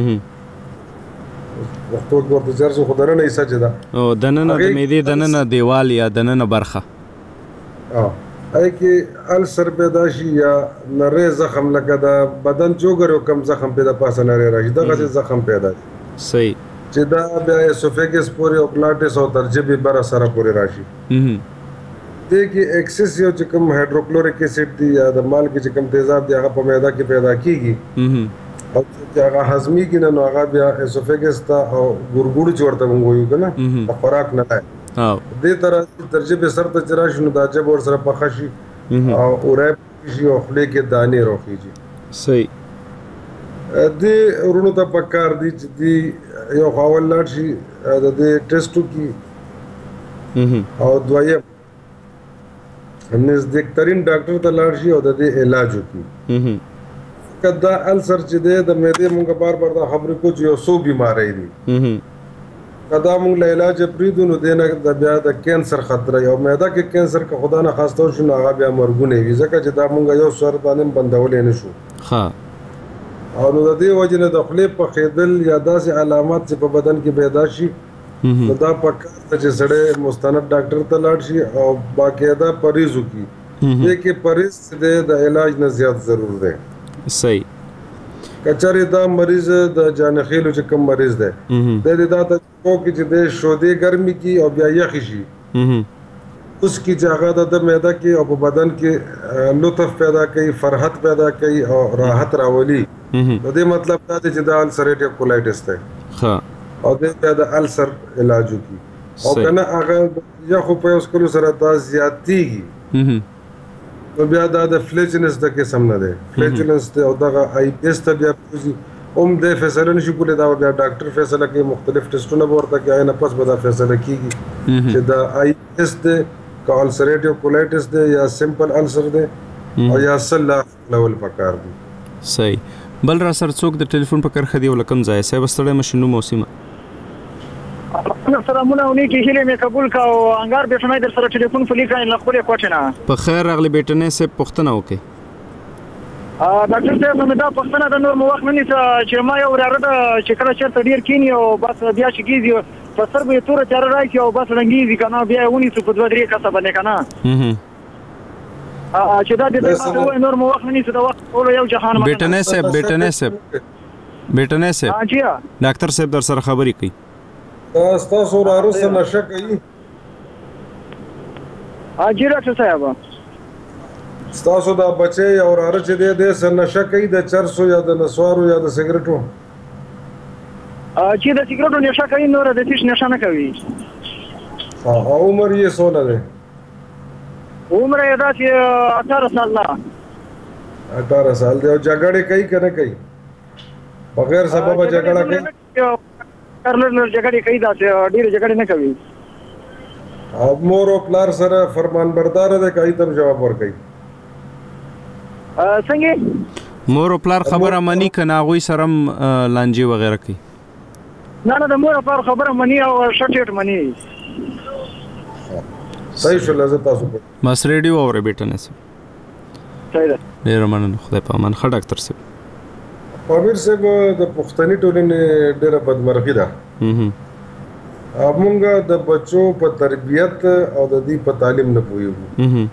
وختو ورته چرسو خدانه نه ایسه چې دا او دننه د معدې دننه دیوال یا دننه برخه اه اې کې السر پیدا شي یا نری زخم لکه دا بدن جوګر کم زخم پیدا پاسه نری راشي دا غږی زخم پیدا شي. صحیح. چې دا بیا اسوفیګس پورې او پلاټس او ترجبه بر سره پورې راشي. دې کې ایکسس یو چې کوم هایدروکلوریک اسید دی یا د مال کې چې کوم تیزاب دی هغه په معده کې پیدا کیږي او چې هغه هضمي کې نه نو هغه بیا اسوفیګس ته او ګورګوړ چورته مونږ وایو کنه خوراک نه لای. او دې طرح ترجبه سر ته چرای شنو دا جب ور سره پخه شي او اورای شي او خله کې دانې روخیږي. صحیح. دې ورونو ته پکار دي چې دی یو خاول لاړ شي د دې ټیسټو کې او دویم نزدیکترین ډاکټر ته لاړ شي او د دې علاج وکړي. کدا السر چې دی د معدې مونږ بار بار دا خبرې کو چې یو څو بیماری دي کدا مونږ له علاج پریدو نو دینه د بیا د کینسر خطر یو معده کې کینسر که خدا نه خاص تور شنو هغه بیا مرګونه وي ځکه چې دا مونږ یو سر باندې بندولې نه شو. ها او نو د دې وجه نه د خلې په خېدل یا داسې علامات چې په بدن کې پیدا شي نو دا پکار ته چې سړی مستند ډاکټر ته لاړ شي او باقاعده پریز وکړي. دې کې پریز د علاج نه زیات ضرور دی. صحیح. کچره دا مریض د جانخیلو چې کوم مریض دی د دې دا ته کوکې چې د شودې ګرمي کې او بیا یخ شي اوس کې چې هغه د معده کې او په بدن کې لطف پیدا کوي، فرحت پیدا کوي او راحت راولي د دې مطلب دا دی چې دا السریټیو کولایټس دی ها او د السر علاج کی او کنه هغه یا خو په اوس کلو سره دا زیاتیږي نو بیا دا د فلیجنس د قسم نه دی فلیجنس او دغه آی ایس ته بیا هم د فیصله نشي کولای دا بیا ډاکټر فیصله کوي مختلف ټیسټونه ورته کوي نه پس به دا فیصله کیږي چې دا آی ایس د السریټیو کولایټس دی یا سمپل السر دی او یا سلا لول پکار دی صحیح بل را سر څوک د ټلیفون په کرخه دی ولکم ځای سه وستړی مشنو موسمه سلامونه ونی کې هله مې قبول کا او انګار به شمای در سره ټلیفون فلی کاین لخپله کوټنه په خیر راغلی بیٹنه سه پښتنه وکي ا ډاکټر صاحب مې دا پښتنه د نور مو وخت نه نیسه چې ما یو وراره د چې کله چرته ډیر کینی او بس بیا چې کیږي په سر به تور چر راځي او بس رنګيږي کنه بیا ونی څه په دوه درې کسه باندې کنه ا چې دا د نور مو وخت نه نیسه دا وخت ټول یو جهان بیٹنه سه بیٹنه سه بیٹنه سه ډاکټر صاحب در سره خبري کوي تاسو وراره سره نشه کوي اجي ډاکټر صاحب تاسو دا بچي او وراره چې دې دې سره نشه کوي د چرسو یا د نسوارو یا د سیګریټو چې د سیګریټو نشه کوي نور د هیڅ نشه نه کوي او عمر یې څونه ده عمر یې دا چې اठारह سال نه اठारह سال دی او جګړه کوي کنه کوي بغیر سبب جګړه کوي کرلر جګړه کوي دا ډیر جګړه نه کوي او مور او پلار سره فرمان بردار ده کوي تم جواب ورکړي څنګه مور او پلار خبره مانی کنه غوي سرم لانجی وغیرہ کوي نه نه د مور او پلار خبره مانی او شټیټ مانی صحیح شو لازم تاسو په مس ریډیو اوره بیٹنه سه صحیح ده ډیر مننه خدای په امان ښه ډاکټر صاحب پامیر صاحب د پښتني ټولنې ډیره بدمرغي ده موږ د بچو په تربیت او د دې په تعلیم نه پوهیږو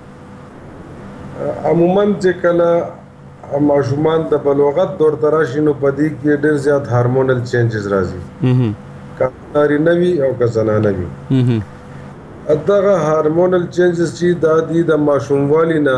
عموما چې کله ماشومان د بلوغت دور ته راشي نو په دې کې ډېر زیات هارمونل چینجز راځي که نارینه وي او که زنانه وي دغه هارمونل چینجز چې دا دي د ماشوموالي نه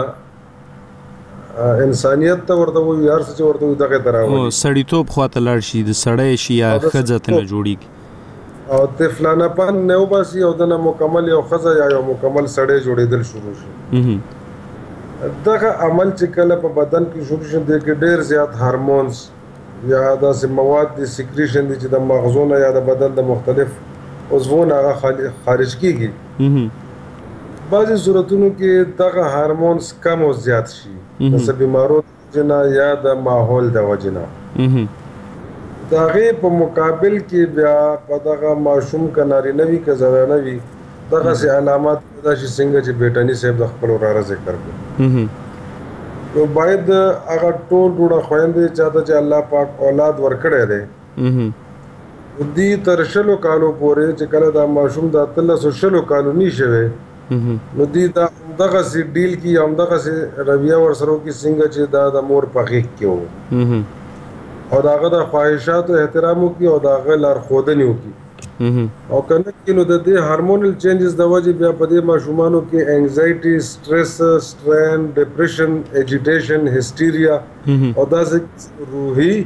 انسانیت ته ورته وي یار څه ورته دغه تراوي او سړیتوب خواته لاړ شي د سړی شي یا خځه ته جوړیږي او طفلانه پن نو باسي او د مکمل یو خزه یا یو مکمل سړی جوړیدل شروع شي دغه عمل چې کله په بدن کې شروع شي د ډېر زیات هارمونز یا داسې مواد د سیکریشن دي چې د مغزونه یا د بدن د مختلف عضوونو هغه خارج کیږي بعضی صورتونو کې دغه هارمونز کم او زیات شي د څه بیمارو جنا یا د ماحول د وجنا دغه په مقابل کې بیا په دغه ماشوم ک نارینوي ک زنانوي دغه سي علامات پیدا شي څنګه چې بیٹانی صاحب د خپل وراره ذکر کړ نو باید هغه ټول ډوړه خويندې چاته چې الله پاک اولاد ورکړي دي دې تر شلو کالو پورې چې کله دا ماشوم د اتلس شلو کالو نشوي نو دې دا دغه سي ډیل کی هم دغه سي رویه ورسره کی څنګه چې دا د مور په غیږ کې وو او داغه د خواهشاتو احترام وکي او داغه لار خودنی وکي او کنه کې نو د دې هارمونل چینجز د وجې بیا په دې ماشومانو کې انزایټي سټرس سټرین ډیپریشن اجیټیشن هیسټیریا او داسې روحي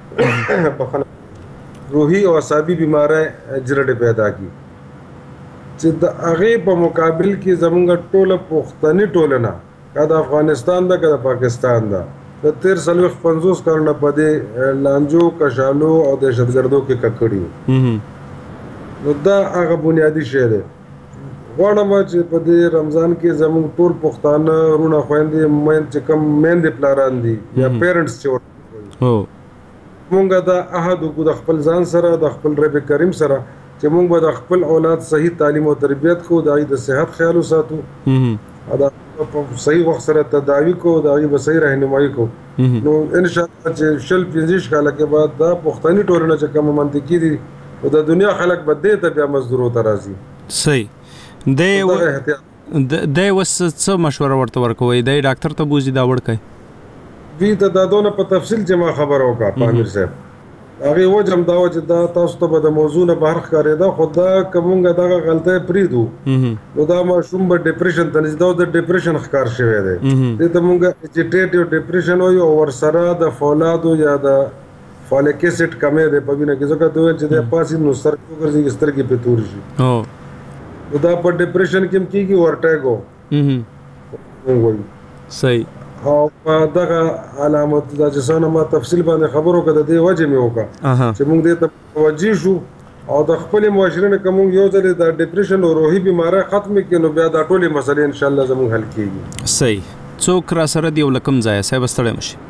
روحي او عصبي بیماری جرړې پیدا کی چې د هغه په مقابل کې زمونږ ټوله پښتني ټولنه کله افغانستان ده کله پاکستان ده د تیر سلوخ پنځوس کارونه په دې لانجو کشالو او د شتګردو کې ککړیو نو دا هغه بنیادی شی دی غواړم چې په دې رمضان کې زموږ ټول پښتانه رونه خويندې مېن چې کم مېندې پلاران دي یا پیرنټس چې هو مونږ دا عهد کو د خپل ځان سره د خپل رب کریم سره چې مونږ به د خپل اولاد صحیح تعلیم او تربیت کو د د صحت خیال وساتو دا په صحیح وخت سره تداوی کو دا به صحیح راهنمایي کو نو ان شاء الله چې شل پنځه کاله کې بعد دا پښتني ټولنه چې کوم منطقي دي او د دنیا خلک بده ته بیا مزدورو ته راځي صحیح د د وس څه مشوره ورته ورکوي د ډاکټر ته بوزي دا وړکای وی ته دا دونه په تفصیل چې ما خبر وکړه پامیر صاحب هغه وجم دا چې دا تاسو ته به د موضوع نه بهر ښکارېده خو دا کومه دغه غلطه پریدو نو دا ماشوم به ډیپریشن ته نږدې د ډیپریشن ښکار شوی دی دې ته مونږ اجیټیټیو ډیپریشن وایو او ورسره د فولادو یا د فالیک ایسډ کمې دی په وینه کې ځکه دوی چې د پاسې نو سر کې ګرځي سترګې په تور شي نو دا په ډیپریشن کې کېږي ورټیګو وایي صحیح او دغه علامات د جسانه ما تفصیل باندې خبرو کړه د دې وجه مې وکړه چې موږ دې ته توجه شو او د خپل معاشره نه کوم یو ځل د ډیپریشن او روحي بیماری ختم کینو بیا دا ټولې مسلې ان شاء الله زموږ حل کیږي. صحیح. څوک را سره دی ولکم ځای صاحب ستړی مشي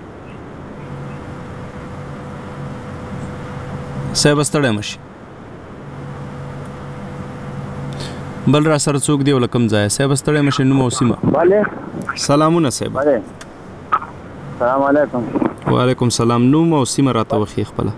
صاحب ستړی مشي بل را سره څوک دی ولکم ځای صاحب ستړی مشي نو موسمه bale سلامونه صاحب. bale السلام علیکم. وعلیکم سلام. نو موسمه راته وخی خپل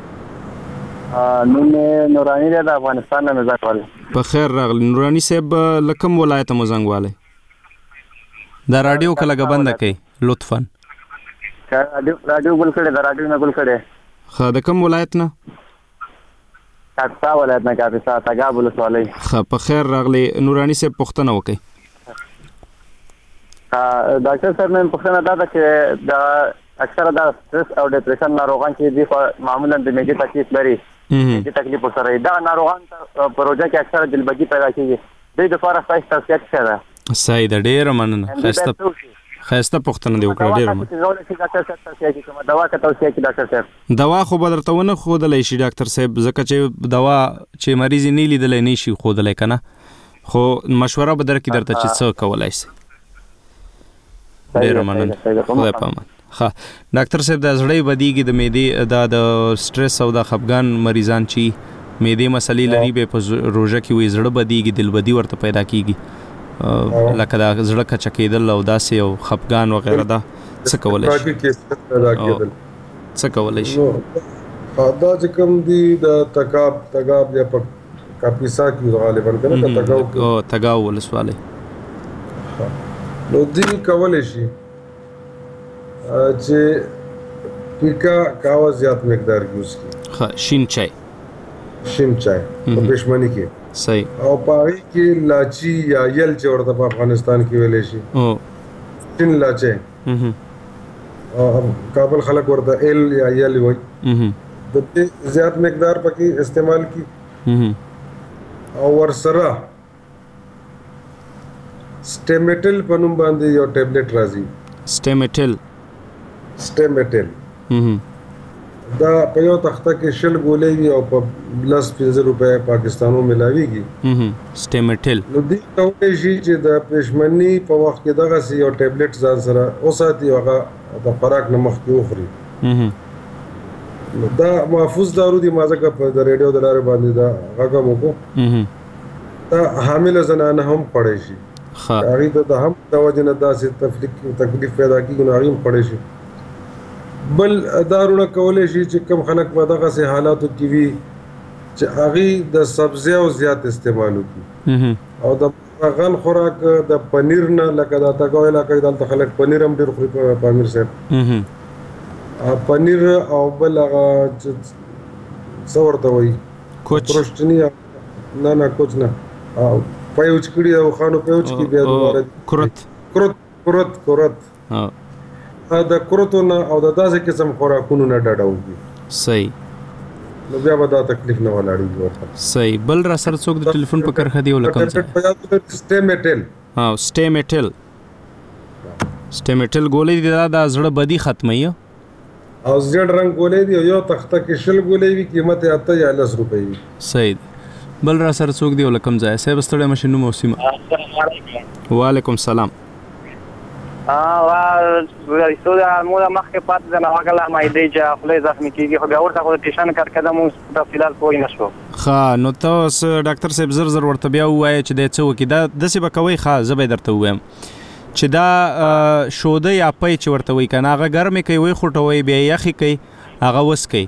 نو مې نورانی د افغانستان نه مزه کول. په خیر راغلی نورانی صاحب لکم ولایت مزنګ والے دا رادیو کله غبنده کوي لطفاً. رادیو رادیو ګل کړه دا رادیو نه ګل کړه. خا د کوم ولایت نه؟ کاپسا ولایت نه کاپسا تګاب ولسوالۍ. خا په خیر راغلی نورانی صاحب پوښتنه وکي. ډاکټر صاحب نن پوښتنه دا ده چې دا اکثره دا سټرس او ډیپریشن ناروغان چې دي معمولا د معدې تکلیف لري معدې تکلیف سره دا ناروغان ته پروژه کې اکثره دلبګي پیدا کیږي دوی د لپاره ستاسو توصیه څه ده؟ صحیح ده ډېره مننه خسته خسته پوښتنه دی وکړه ډېره مننه. دوا کا توصیه کی ډاکټر صاحب؟ دوا خو بدرتهونه خودلای شي ډاکټر صاحب ځکه چې دوا چې مریض نه لیدلای نه شي خودلای کنه خو مشوره به درکې درته چې څه کولای شي. ډېر مننه خدای پامان. ها ډاکټر صاحب د زړې بدیږي د معدې د د سټرس او د خپګان مریضان چې معدې مسلې لري به په روزه کې وي زړه بدیږي دل بدی ورته پیدا کیږي لکه دا زړه کچ کېدل او داسې او خپګان وغیرہ دا څه کولای شي؟ څه کولای شي؟ دا چې کوم دی د تګاب تګاب یا په کاپیسا کې غالبا کنه تګاو او تګاو ولسوالۍ نو دی کولای شي چې پیکا کاوا زیات مقدار کې اوس کې ها شین چای شین چای په پښمنی کې صحیح او پای کې لاچی یا یل چې ورته په افغانستان کې ویلې شي او شین لاچی او کابل خلک ورته ال یا یل وایي د دې زیات مقدار پکې استعمال کی او ورسره سټیمیټل په نوم باندې یو ټابلیټ راځي. سټیمیټل سټیمیټل دا په یو تخته کې شل ګولې وي او په لس پنځه روپے پاکستانو ملاويږي. سټیمیټل نو دې کومې شي چې د پښمنی په وخت کې دغه سی یو ټابلیټ ځان سره اوساتي هغه د خوراک نه مخکې وخوري. نو دا محفوظ دارو دي مازه په د ریډیو د لارې باندې دا هغه موکو دا حامل زنانه هم پړې شي. هغه ته د هم د وجنه داسې تفلیق تکلیف پیدا کیږي نو هغه پړې شي. بل دارونه کولای شي چې کم خلک په دغه سه حالاتو کې وي چې هغه د سبزی او زیات استعمال وکړي او د غن خوراک د پنیر نه لکه دا تاګوي لکه دلته خلک پنیر هم ډیر خوري په پامیر صاحب پنیر او بل هغه څور ته وایي کوچ پروشتنی نه نه کوچ نه پایوچ کړي او خانو پایوچ کې بیا دوباره کرت کرت کرت کرت ها دا کرتونه او د داسې قسم خوراکونو نه ډډاوږي. صحیح. نو بیا به دا تکلیف نه ولاړیږي ورته. صحیح. بل را سره څوک د ټلیفون په کرخه دی ولکم سټیمیټل ها سټیمیټل سټیمیټل ګولې دی دا زړه بدی ختمي او زیړ رنگ ګولې دی یو تخته کې شل ګولې وی قیمت اته یا لس روپۍ وي. صحیح. بل را سره څوک دی ولکم ځای صاحب ستړی مشنو موسمه. السلام علیکم. وعلیکم سلام. اه وا استودا مودا مخکې پات د نواګلا مایدې چې خپل زخمی کیږي خو بیا ورته خو ټیشن کار کده مو په فلال پوي نشو. ها نو تاسو ډاکټر صاحب زر زر ورته بیا وایي چې د څه وکي دا د څه بکوي ښه زبې درته وایم چې دا شوده یا پي چې ورته وای کنه هغه ګرمه کوي وای خټوي بیا یخي کوي هغه وس کوي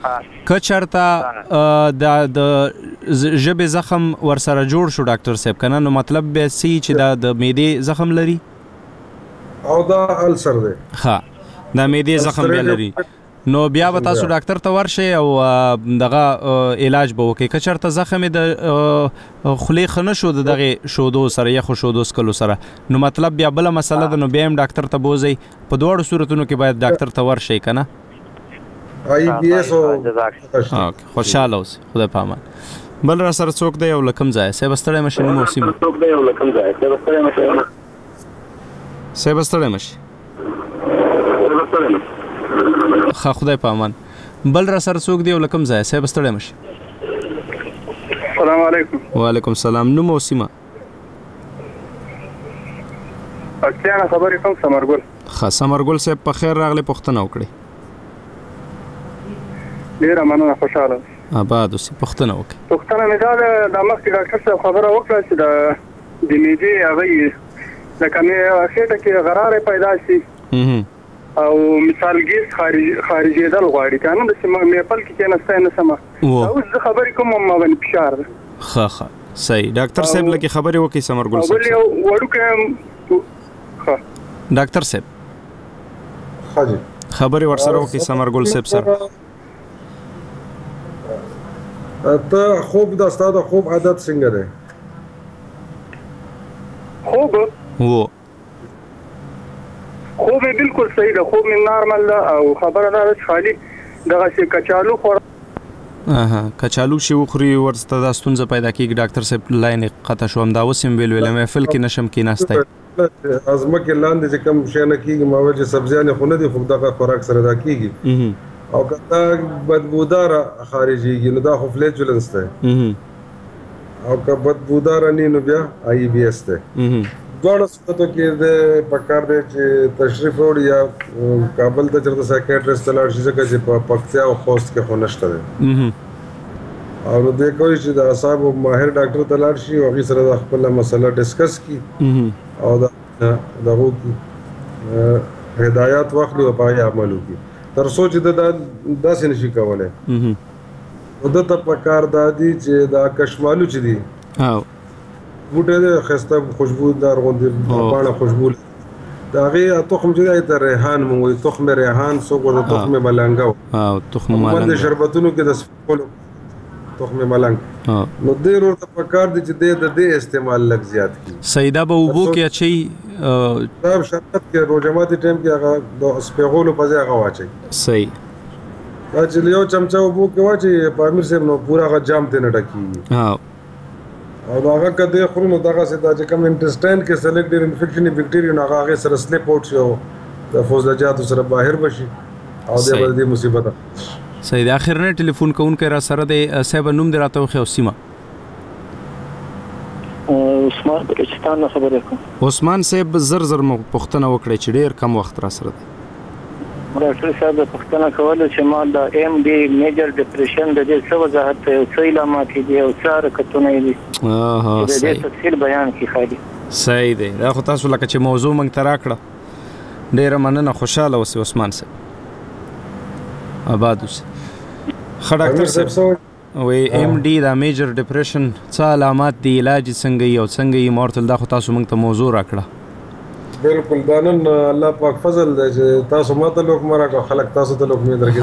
کچرته د د ژبې زخم ورسره جوړ شو ډاکټر صاحب کنه نو مطلب به سي چې دا د معدې زخم لري او دا السر دی. ها دا معدې زخم به لري نو بیا به تاسو ډاکټر ته ورشئ او دغه علاج به وکړئ. که چېرته زخم یې د خولې ښه نه شو د دغې شودو سره یخو شودو څښلو سره، نو مطلب بیا بله مسله ده، نو بیا هم ډاکټر ته بوځئ. په دواړو صورتونو کې باید ډاکټر ته ورشئ که نه. خوشحاله اوسئ. خدای په امان. بل را سره څوک دی او له کوم ځایه؟ صاحب ستړی مه شئ. نوم او سیمه صاحب ستړی مه شئ. ښه خدای په امان. بل را سره څوک دی او له کوم ځایه؟ صاحب ستړی مه شئ. السلام علیکم. وعلیکم السلام. نوم او سیمه؟ اړتیا نه خبرې کوم ثمرګل. ښه ثمرګل صاحب په خیر راغلی، پوښتنه وکړئ. ډېره مننه، خوشحاله آباد اوسئ. پوښتنه وکړئ. پوښتنه مې دا ده، دا مخکې ډاکټر صاحب خبره وکړه چې د د معدې هغه لکه خېټه کې غراری پیدا شي او مثال ګیس خارجېدل غواړي، که نه داسې میپل کې کېناستی نه سمه. اوس زه خبرې کوم ما باندې فشار ده. ښه ښه صحیح. ډاکټر صاحب لکه خبرې وکړئ ثمرګل صاحب. بل یو وړوکی ښه ډاکټر صاحب خبرې ورسره وکړئ ثمرګل صاحب سره. ته خوب دا ستا د خوب عادت څنګه دی؟ خوب و خوب مې بالکل صحیح ده، خوب مې نارمل ده او خبره دا ده چې خالي دغسې کچالو خور کچالو چې وخوري ورته دا ستونزه پیدا کېږي. ډاکټر صاحب لاین قطع شو، همدا اوس هم ویل ویل محفل کې نشم کېناستی. ازمکې لاندې چې کوم شی نه کېږي، ما وایي چې سبزیانې خو نه دي، خو دغه خوراک سره دا کېږي. او که دا بدبوداره خارجېږي نو دا خو فلیجولنس دی، او که بدبوداره نه نو بیا آی بی ایس دی. دواړو صورتو کې د پکار دی چې تشریف وړي یا کابل ته چېرته سایکیاټریسټ ته لاړ شي، ځکه چې په پکتیا او خوست کې خو نشته دی. او نو دی کوي چې د اعصابو ماهر ډاکټر ته لاړ شي او هغې سره د خپله مسله ډسکس کړي او د هغو هدایات واخلي او په هغې عمل وکړي، تر څو چې د داسې نشي کولی. نو ده ته پکار دا دي چې دا کشمالو چې دي بوټی دی ښایسته خوشبودار غوندې پاڼه خوشبو د هغې تخم چې دی ته ریحان مونږ وایي، تخم ریحان، څوک ورته تخم ملنګه عموماً د شربتونو کې د سپکولو تخم ملنګ. نو دې ورته پکار دي چې دی د دې استعمال لږ زیات کړي. سیده به اوبو کې اچوي، دا شربت کې روژه ټایم کې هغه د سپېغولو په ځای هغه واچوي. صحیح. دا چې یو چمچه اوبو کې واچوي په امیر صاحب نو پوره هغه جام ته نه ډکېږي. او هغه که دی خوري نو دغسې دا چې کوم انټسټاین کې سلیکټډ انفیکشن بکټیریا نو هغه هغې سره سلیپ آوټ شي او د فوزلجاتو سره بهر بشي او دی به د دې مصیبت. صحیح. د اخرنی ټلیفون کوونکی را سره دی. صاحب نوم دې راته وښیه او سیمه؟ عثمان بلوچستان نه خبرې کوم. عثمان صاحب زر زر مو پوښتنه وکړئ چې ډېر کم وخت را سره دی. ډاکټر صاحب پوښتنه کوله چې ما د ایم ډي میجر ډپریشن د دې څه وضاحت دی او څه علامات دي او څه حرکتونه دي؟ اها د دې تفصیل بیان کړئ خالي. صحیح دی. دا خو تاسو لکه چې موضوع موږ ته راکړه، ډېره مننه، خوشحاله اوسئ عثمان صاحب. آباد اوسئ. ښه ډاکټر صاحب وایي ایم ډي دا میجر ډپریشن څه علامات دي، علاج څنګه یي او څنګه یي؟ ما ورته دا خو تاسو موږ ته موضوع راکړه. بالکل دا نن الله پاک فضل دی چې تاسو ماته لوکمه راکړه، خلک تاسو ته لوکمې درکړي.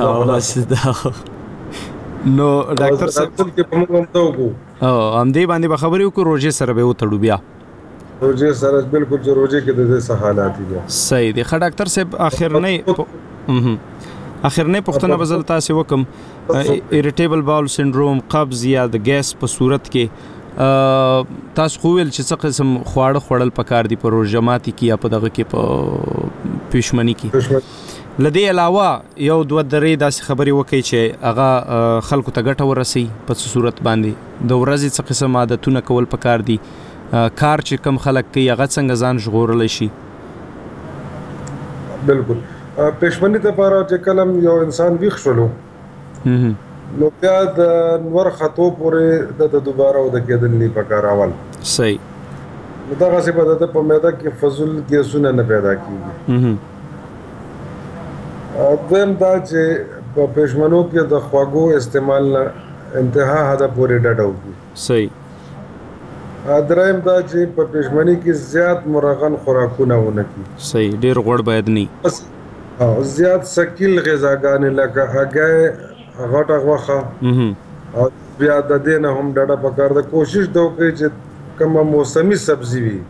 نو ډاکټر صاحب کې په موږ هم ته وکړو او همدې باندې به خبرې وکړو، روژې سره به وتړو بیا. روژې سره بالکل چې روژې کې د دې څه حالات دي. صحیح دی. ښه ډاکټر صاحب اخرنی اخرنی پوښتنه به زه تاسې وکړم، اریټیبل باول سنډروم، قبض یا د ګیس په صورت کې تاسو خو ویل چې څه قسم خواړه خوړل پکار دي په روژه ماتي کې یا په دغه کې په پېشمني کې؟ له دې علاوه یو دوه درې داسې خبرې وکړئ چې هغه خلکو ته ګټه ورسوي په څه صورت باندې. د ورځې څه قسم عادتونه کول پکار دي، کار چې کم خلک کوي هغه څنګه ځان ژغورلی شي؟ بالکل. پېشمني دپاره چې کله یو انسان ویښ شولو نو بیا د نور خطو پورې د دوباره او د کېدل نه پکار اول. صحیح. نو دغسې به د په معده کې فضول ګیسونه نه پیدا کېږي. دویم دا چې په پېشمنو کې د خواږو استعمال نه انتها حده پورې ډډه وکړي. صحیح. دریم دا چې په پېشمني کې زیات مرغن خوراکونه ونه کړي. صحیح. ډېر غوړ باید نه او زیات سکیل غذاګانې لکه هګۍ غټه غوښه او بیا د دې نه هم ډډه پکار ده. کوشش دا وکړئ چې کومه موسمي سبزي وي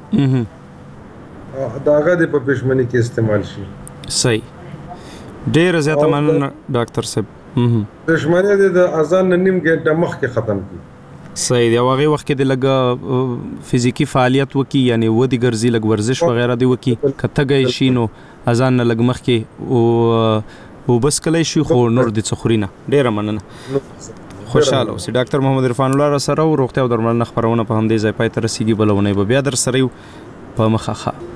دا هغه د په پښمنۍ کې استعمال شي. صحیح. ډېر زیاته مننه ډاکټر صاحب. پښمنۍ د اذان نه نیم ګنټه مخکې ختم کی. صحیح دی. هغه وخت کې د لګ فزیکی فعالیت وکي یعنی ودی ګرځي لګ ورزش وغیرہ دی وکي کته گئی شي نو اذان نه لګ مخ کې او او بس کله شي خو نور د څخورینه. ډیره مننه. خوشاله اوسئ. ډاکټر محمد عرفان الله را سره او روغتیا او درملنه خبرونه په همدې ځای پای ته رسیدي. بلونه به بیا در سره په مخه